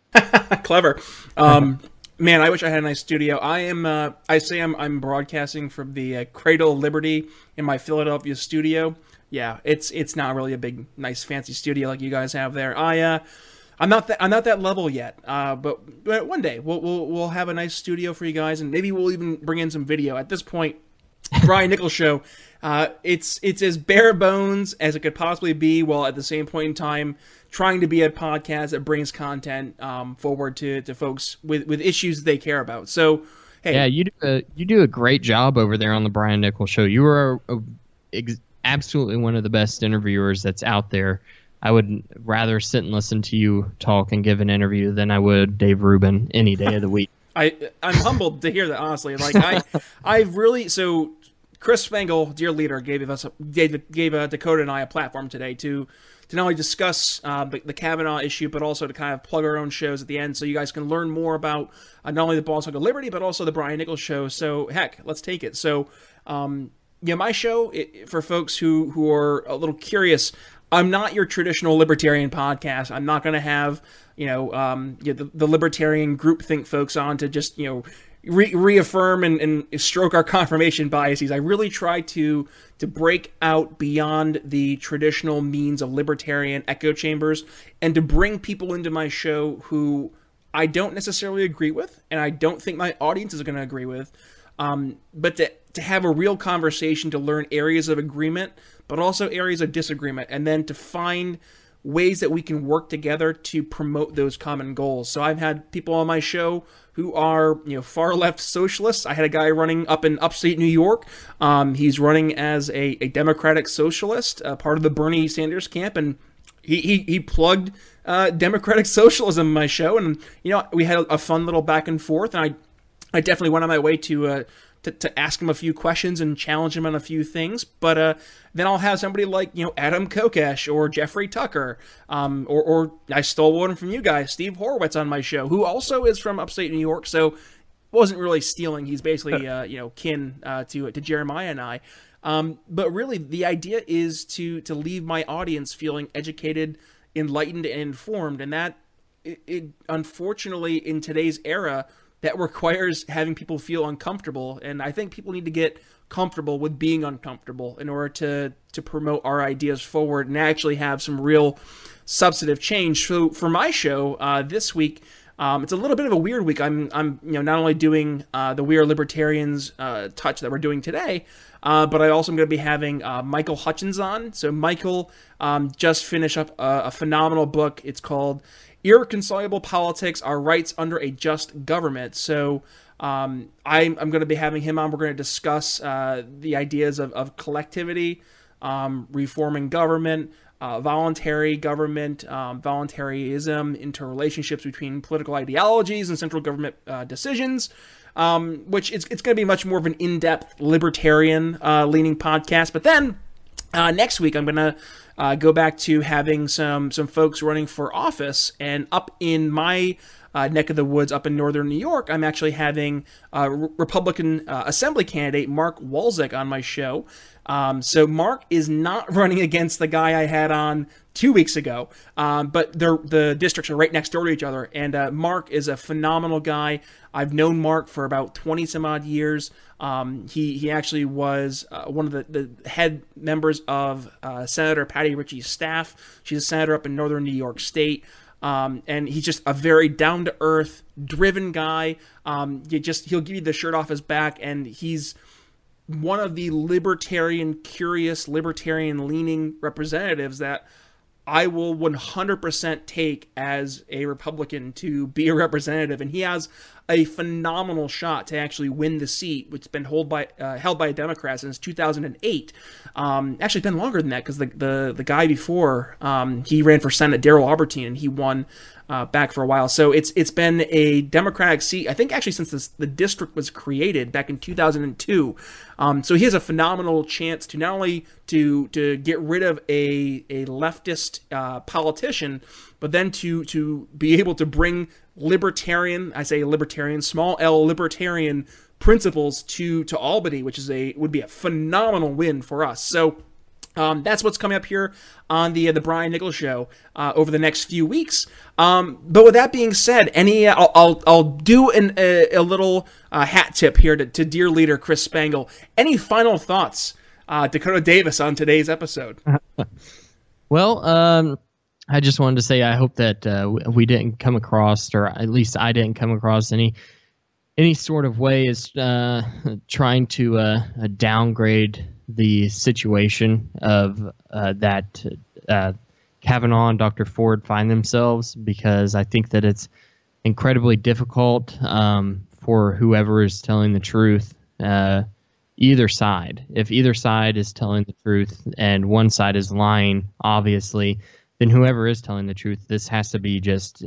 Clever. Um, man, I wish I had a nice studio. I am. Uh, I say I'm. I'm broadcasting from the uh, Cradle of Liberty in my Philadelphia studio. Yeah, it's it's not really a big, nice, fancy studio like you guys have there. I. Uh, I'm not that. I'm not that level yet. Uh, but, but one day we'll we'll we'll have a nice studio for you guys, and maybe we'll even bring in some video. At this point, Brian Nichols Show, uh, it's it's as bare bones as it could possibly be, while at the same point in time trying to be a podcast that brings content um, forward to, to folks with, with issues they care about. So, hey, yeah, you do a, you do a great job over there on the Brian Nichols Show. You are a, a, ex, absolutely one of the best interviewers that's out there. I would rather sit and listen to you talk and give an interview than I would Dave Rubin any day of the week. I, I'm humbled to hear that, honestly. Like I, I've really so Chris Spangle, dear leader, gave us a, gave gave uh, Dakota and I a platform today to to not only discuss uh, the, the Kavanaugh issue, but also to kind of plug our own shows at the end, so you guys can learn more about uh, not only the Boss Hog of Liberty, but also the Brian Nichols Show. So heck, let's take it. So, um, yeah, my show it, for folks who who are a little curious. I'm not your traditional libertarian podcast. I'm not going to have, you know, um, you know, the, the libertarian groupthink folks on to just, you know, re- reaffirm and, and stroke our confirmation biases. I really try to to break out beyond the traditional means of libertarian echo chambers and to bring people into my show who I don't necessarily agree with, and I don't think my audience is going to agree with, um, but to, to have a real conversation, to learn areas of agreement, but also areas of disagreement, and then to find ways that we can work together to promote those common goals. So I've had people on my show who are, you know, far left socialists. I had a guy running up in upstate New York. Um, he's running as a, a Democratic socialist, uh, part of the Bernie Sanders camp, and he he, he plugged uh, Democratic socialism in my show, and you know we had a, a fun little back and forth, and I I definitely went on my way to. Uh, To, to ask him a few questions and challenge him on a few things, but uh, then I'll have somebody like, you know, Adam Kokesh or Jeffrey Tucker, um, or, or I stole one from you guys, Steve Horowitz on my show, who also is from upstate New York, so wasn't really stealing. He's basically, uh, you know, kin uh, to to Jeremiah and I. Um, but really, the idea is to to leave my audience feeling educated, enlightened, and informed, and that, it, it unfortunately, in today's era, that requires having people feel uncomfortable, and I think people need to get comfortable with being uncomfortable in order to to promote our ideas forward and actually have some real substantive change. So for my show uh, this week, um, it's a little bit of a weird week. I'm I'm you know not only doing uh, the We Are Libertarians uh, touch that we're doing today, uh, but I also am going to be having uh, Michael Hutchins on. So Michael um, just finished up a, a phenomenal book. It's called Irreconcilable Politics, Our Rights Under a Just Government. So um, I'm, I'm going to be having him on. We're going to discuss uh, the ideas of, of collectivity, um, reforming government, uh, voluntary government, um, voluntarism, interrelationships between political ideologies and central government uh, decisions, um, which it's, it's going to be much more of an in-depth libertarian uh, leaning podcast. But then uh, next week I'm going to Uh, go back to having some some folks running for office, and up in my uh, neck of the woods, up in northern New York, I'm actually having uh, Re- Republican uh, Assembly candidate Mark Walczak on my show. Um, so Mark is not running against the guy I had on two weeks ago, um, but the the districts are right next door to each other, and uh, Mark is a phenomenal guy. I've known Mark for about twenty some odd years. Um, he he actually was uh, one of the, the head members of uh, Senator Patty Ritchie's staff. She's a senator up in northern New York State. Um, and he's just a very down-to-earth, driven guy. Um, you just he'll give you the shirt off his back, and he's one of the libertarian, curious, libertarian-leaning representatives that I will one hundred percent take as a Republican to be a representative. And he has a phenomenal shot to actually win the seat, which has been held by uh, held by a Democrat since two thousand eight. Um, actually, it's been longer than that because the, the the guy before um, he ran for Senate, Daryl Albertine, and he won uh, back for a while. So it's it's been a Democratic seat, I think, actually since this, the district was created back in two thousand two. Um, so he has a phenomenal chance to not only to to get rid of a a leftist uh, politician, but then to to be able to bring libertarian, I say libertarian, small L libertarian principles to to Albany, which is a would be a phenomenal win for us. So um, that's what's coming up here on the uh, the Brian Nichols Show uh, over the next few weeks. Um, but with that being said, any I'll I'll, I'll do an, a, a little uh, hat tip here to, to dear leader Chris Spangle. Any final thoughts, uh, Dakota Davis, on today's episode? Well, um, I just wanted to say I hope that uh, we didn't come across, or at least I didn't come across any any sort of way as uh, trying to uh, downgrade the situation of uh, that uh, Kavanaugh and Doctor Ford find themselves, because I think that it's incredibly difficult um, for whoever is telling the truth, uh, either side. If either side is telling the truth and one side is lying, obviously, then whoever is telling the truth, this has to be just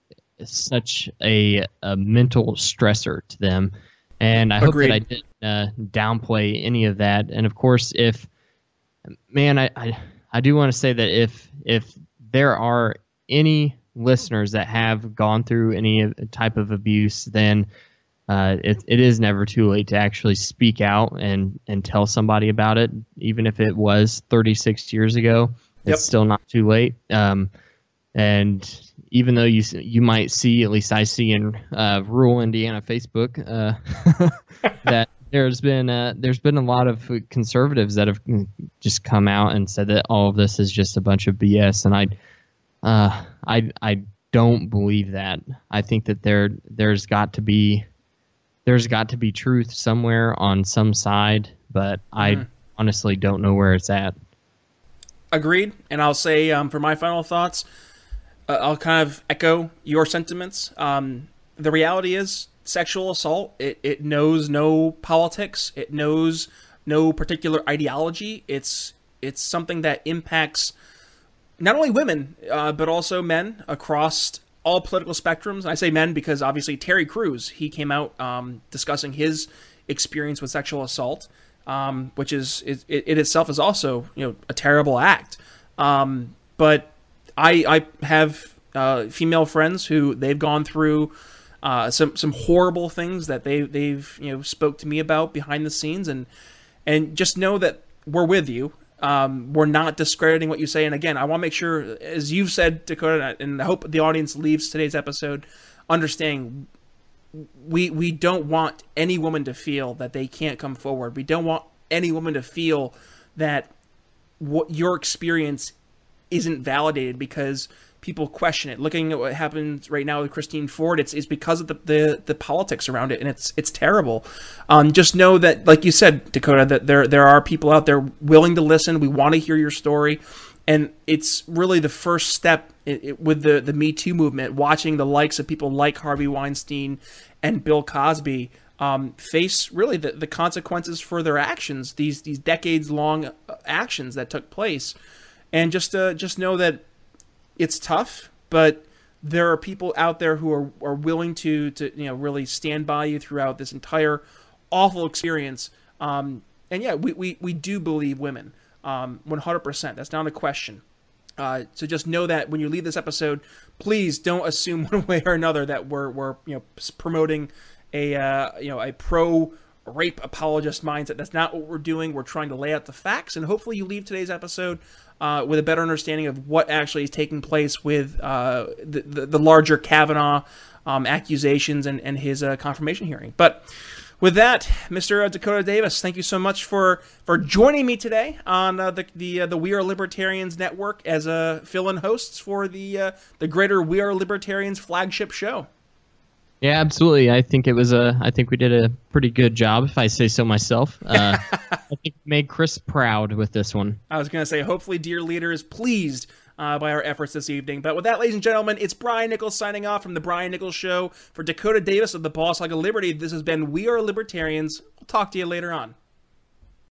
such a, a mental stressor to them. And I Agreed. hope that I didn't uh, downplay any of that. And of course, if, man, I, I, I do want to say that if if there are any listeners that have gone through any type of abuse, then uh, it, it is never too late to actually speak out and, and tell somebody about it, even if it was thirty-six years ago. It's Yep. still not too late. Um, and even though you you might see, at least I see in uh, rural Indiana Facebook, uh, that there's been uh, there's been a lot of conservatives that have just come out and said that all of this is just a bunch of B S, and I uh, I I don't believe that. I think that there there's got to be there's got to be truth somewhere on some side, but mm-hmm. I honestly don't know where it's at. Agreed. And I'll say um, for my final thoughts, uh, I'll kind of echo your sentiments. Um, the reality is sexual assault, it, it knows no politics. It knows no particular ideology. It's it's something that impacts not only women, uh, but also men across all political spectrums. And I say men because obviously Terry Crews, he came out um, discussing his experience with sexual assault. Um, which is it, it itself is also, you know, a terrible act. Um, but I I have uh, female friends who they've gone through uh, some some horrible things that they they've you know spoke to me about behind the scenes, and and just know that we're with you. Um, we're not discrediting what you say. And again, I want to make sure, as you've said, Dakota, and I hope the audience leaves today's episode understanding. We we don't want any woman to feel that they can't come forward. We don't want any woman to feel that what your experience isn't validated because people question it. Looking at what happens right now with Christine Ford, it's it's because of the, the, the politics around it, and it's it's terrible. Um, just know that, like you said, Dakota, that there there are people out there willing to listen. We want to hear your story. And it's really the first step it, it, with the, the Me Too movement, watching the likes of people like Harvey Weinstein and Bill Cosby um, face really the, the consequences for their actions, these these decades-long actions that took place. And just uh, just know that it's tough, but there are people out there who are, are willing to, to you know really stand by you throughout this entire awful experience. Um, and yeah, we, we, we do believe women. Um, one hundred percent. That's not a question. Uh, so just know that when you leave this episode, please don't assume one way or another that we're we're you know promoting a uh, you know a pro rape apologist mindset. That's not what we're doing. We're trying to lay out the facts, and hopefully you leave today's episode uh, with a better understanding of what actually is taking place with uh, the, the the larger Kavanaugh um, accusations and and his uh, confirmation hearing. But With that, Mister Dakota Davis, thank you so much for, for joining me today on uh, the the uh, the We Are Libertarians Network as a fill-in hosts for the uh, the greater We Are Libertarians flagship show. Yeah, absolutely. I think it was a. I think we did a pretty good job, if I say so myself. Uh, I think we made Chris proud with this one. I was going to say, hopefully, dear leader is pleased uh, by our efforts this evening. But with that, ladies and gentlemen, it's Brian Nichols signing off from the Brian Nichols Show. For Dakota Davis of the Boss Hog of Liberty, this has been We Are Libertarians. We'll talk to you later on.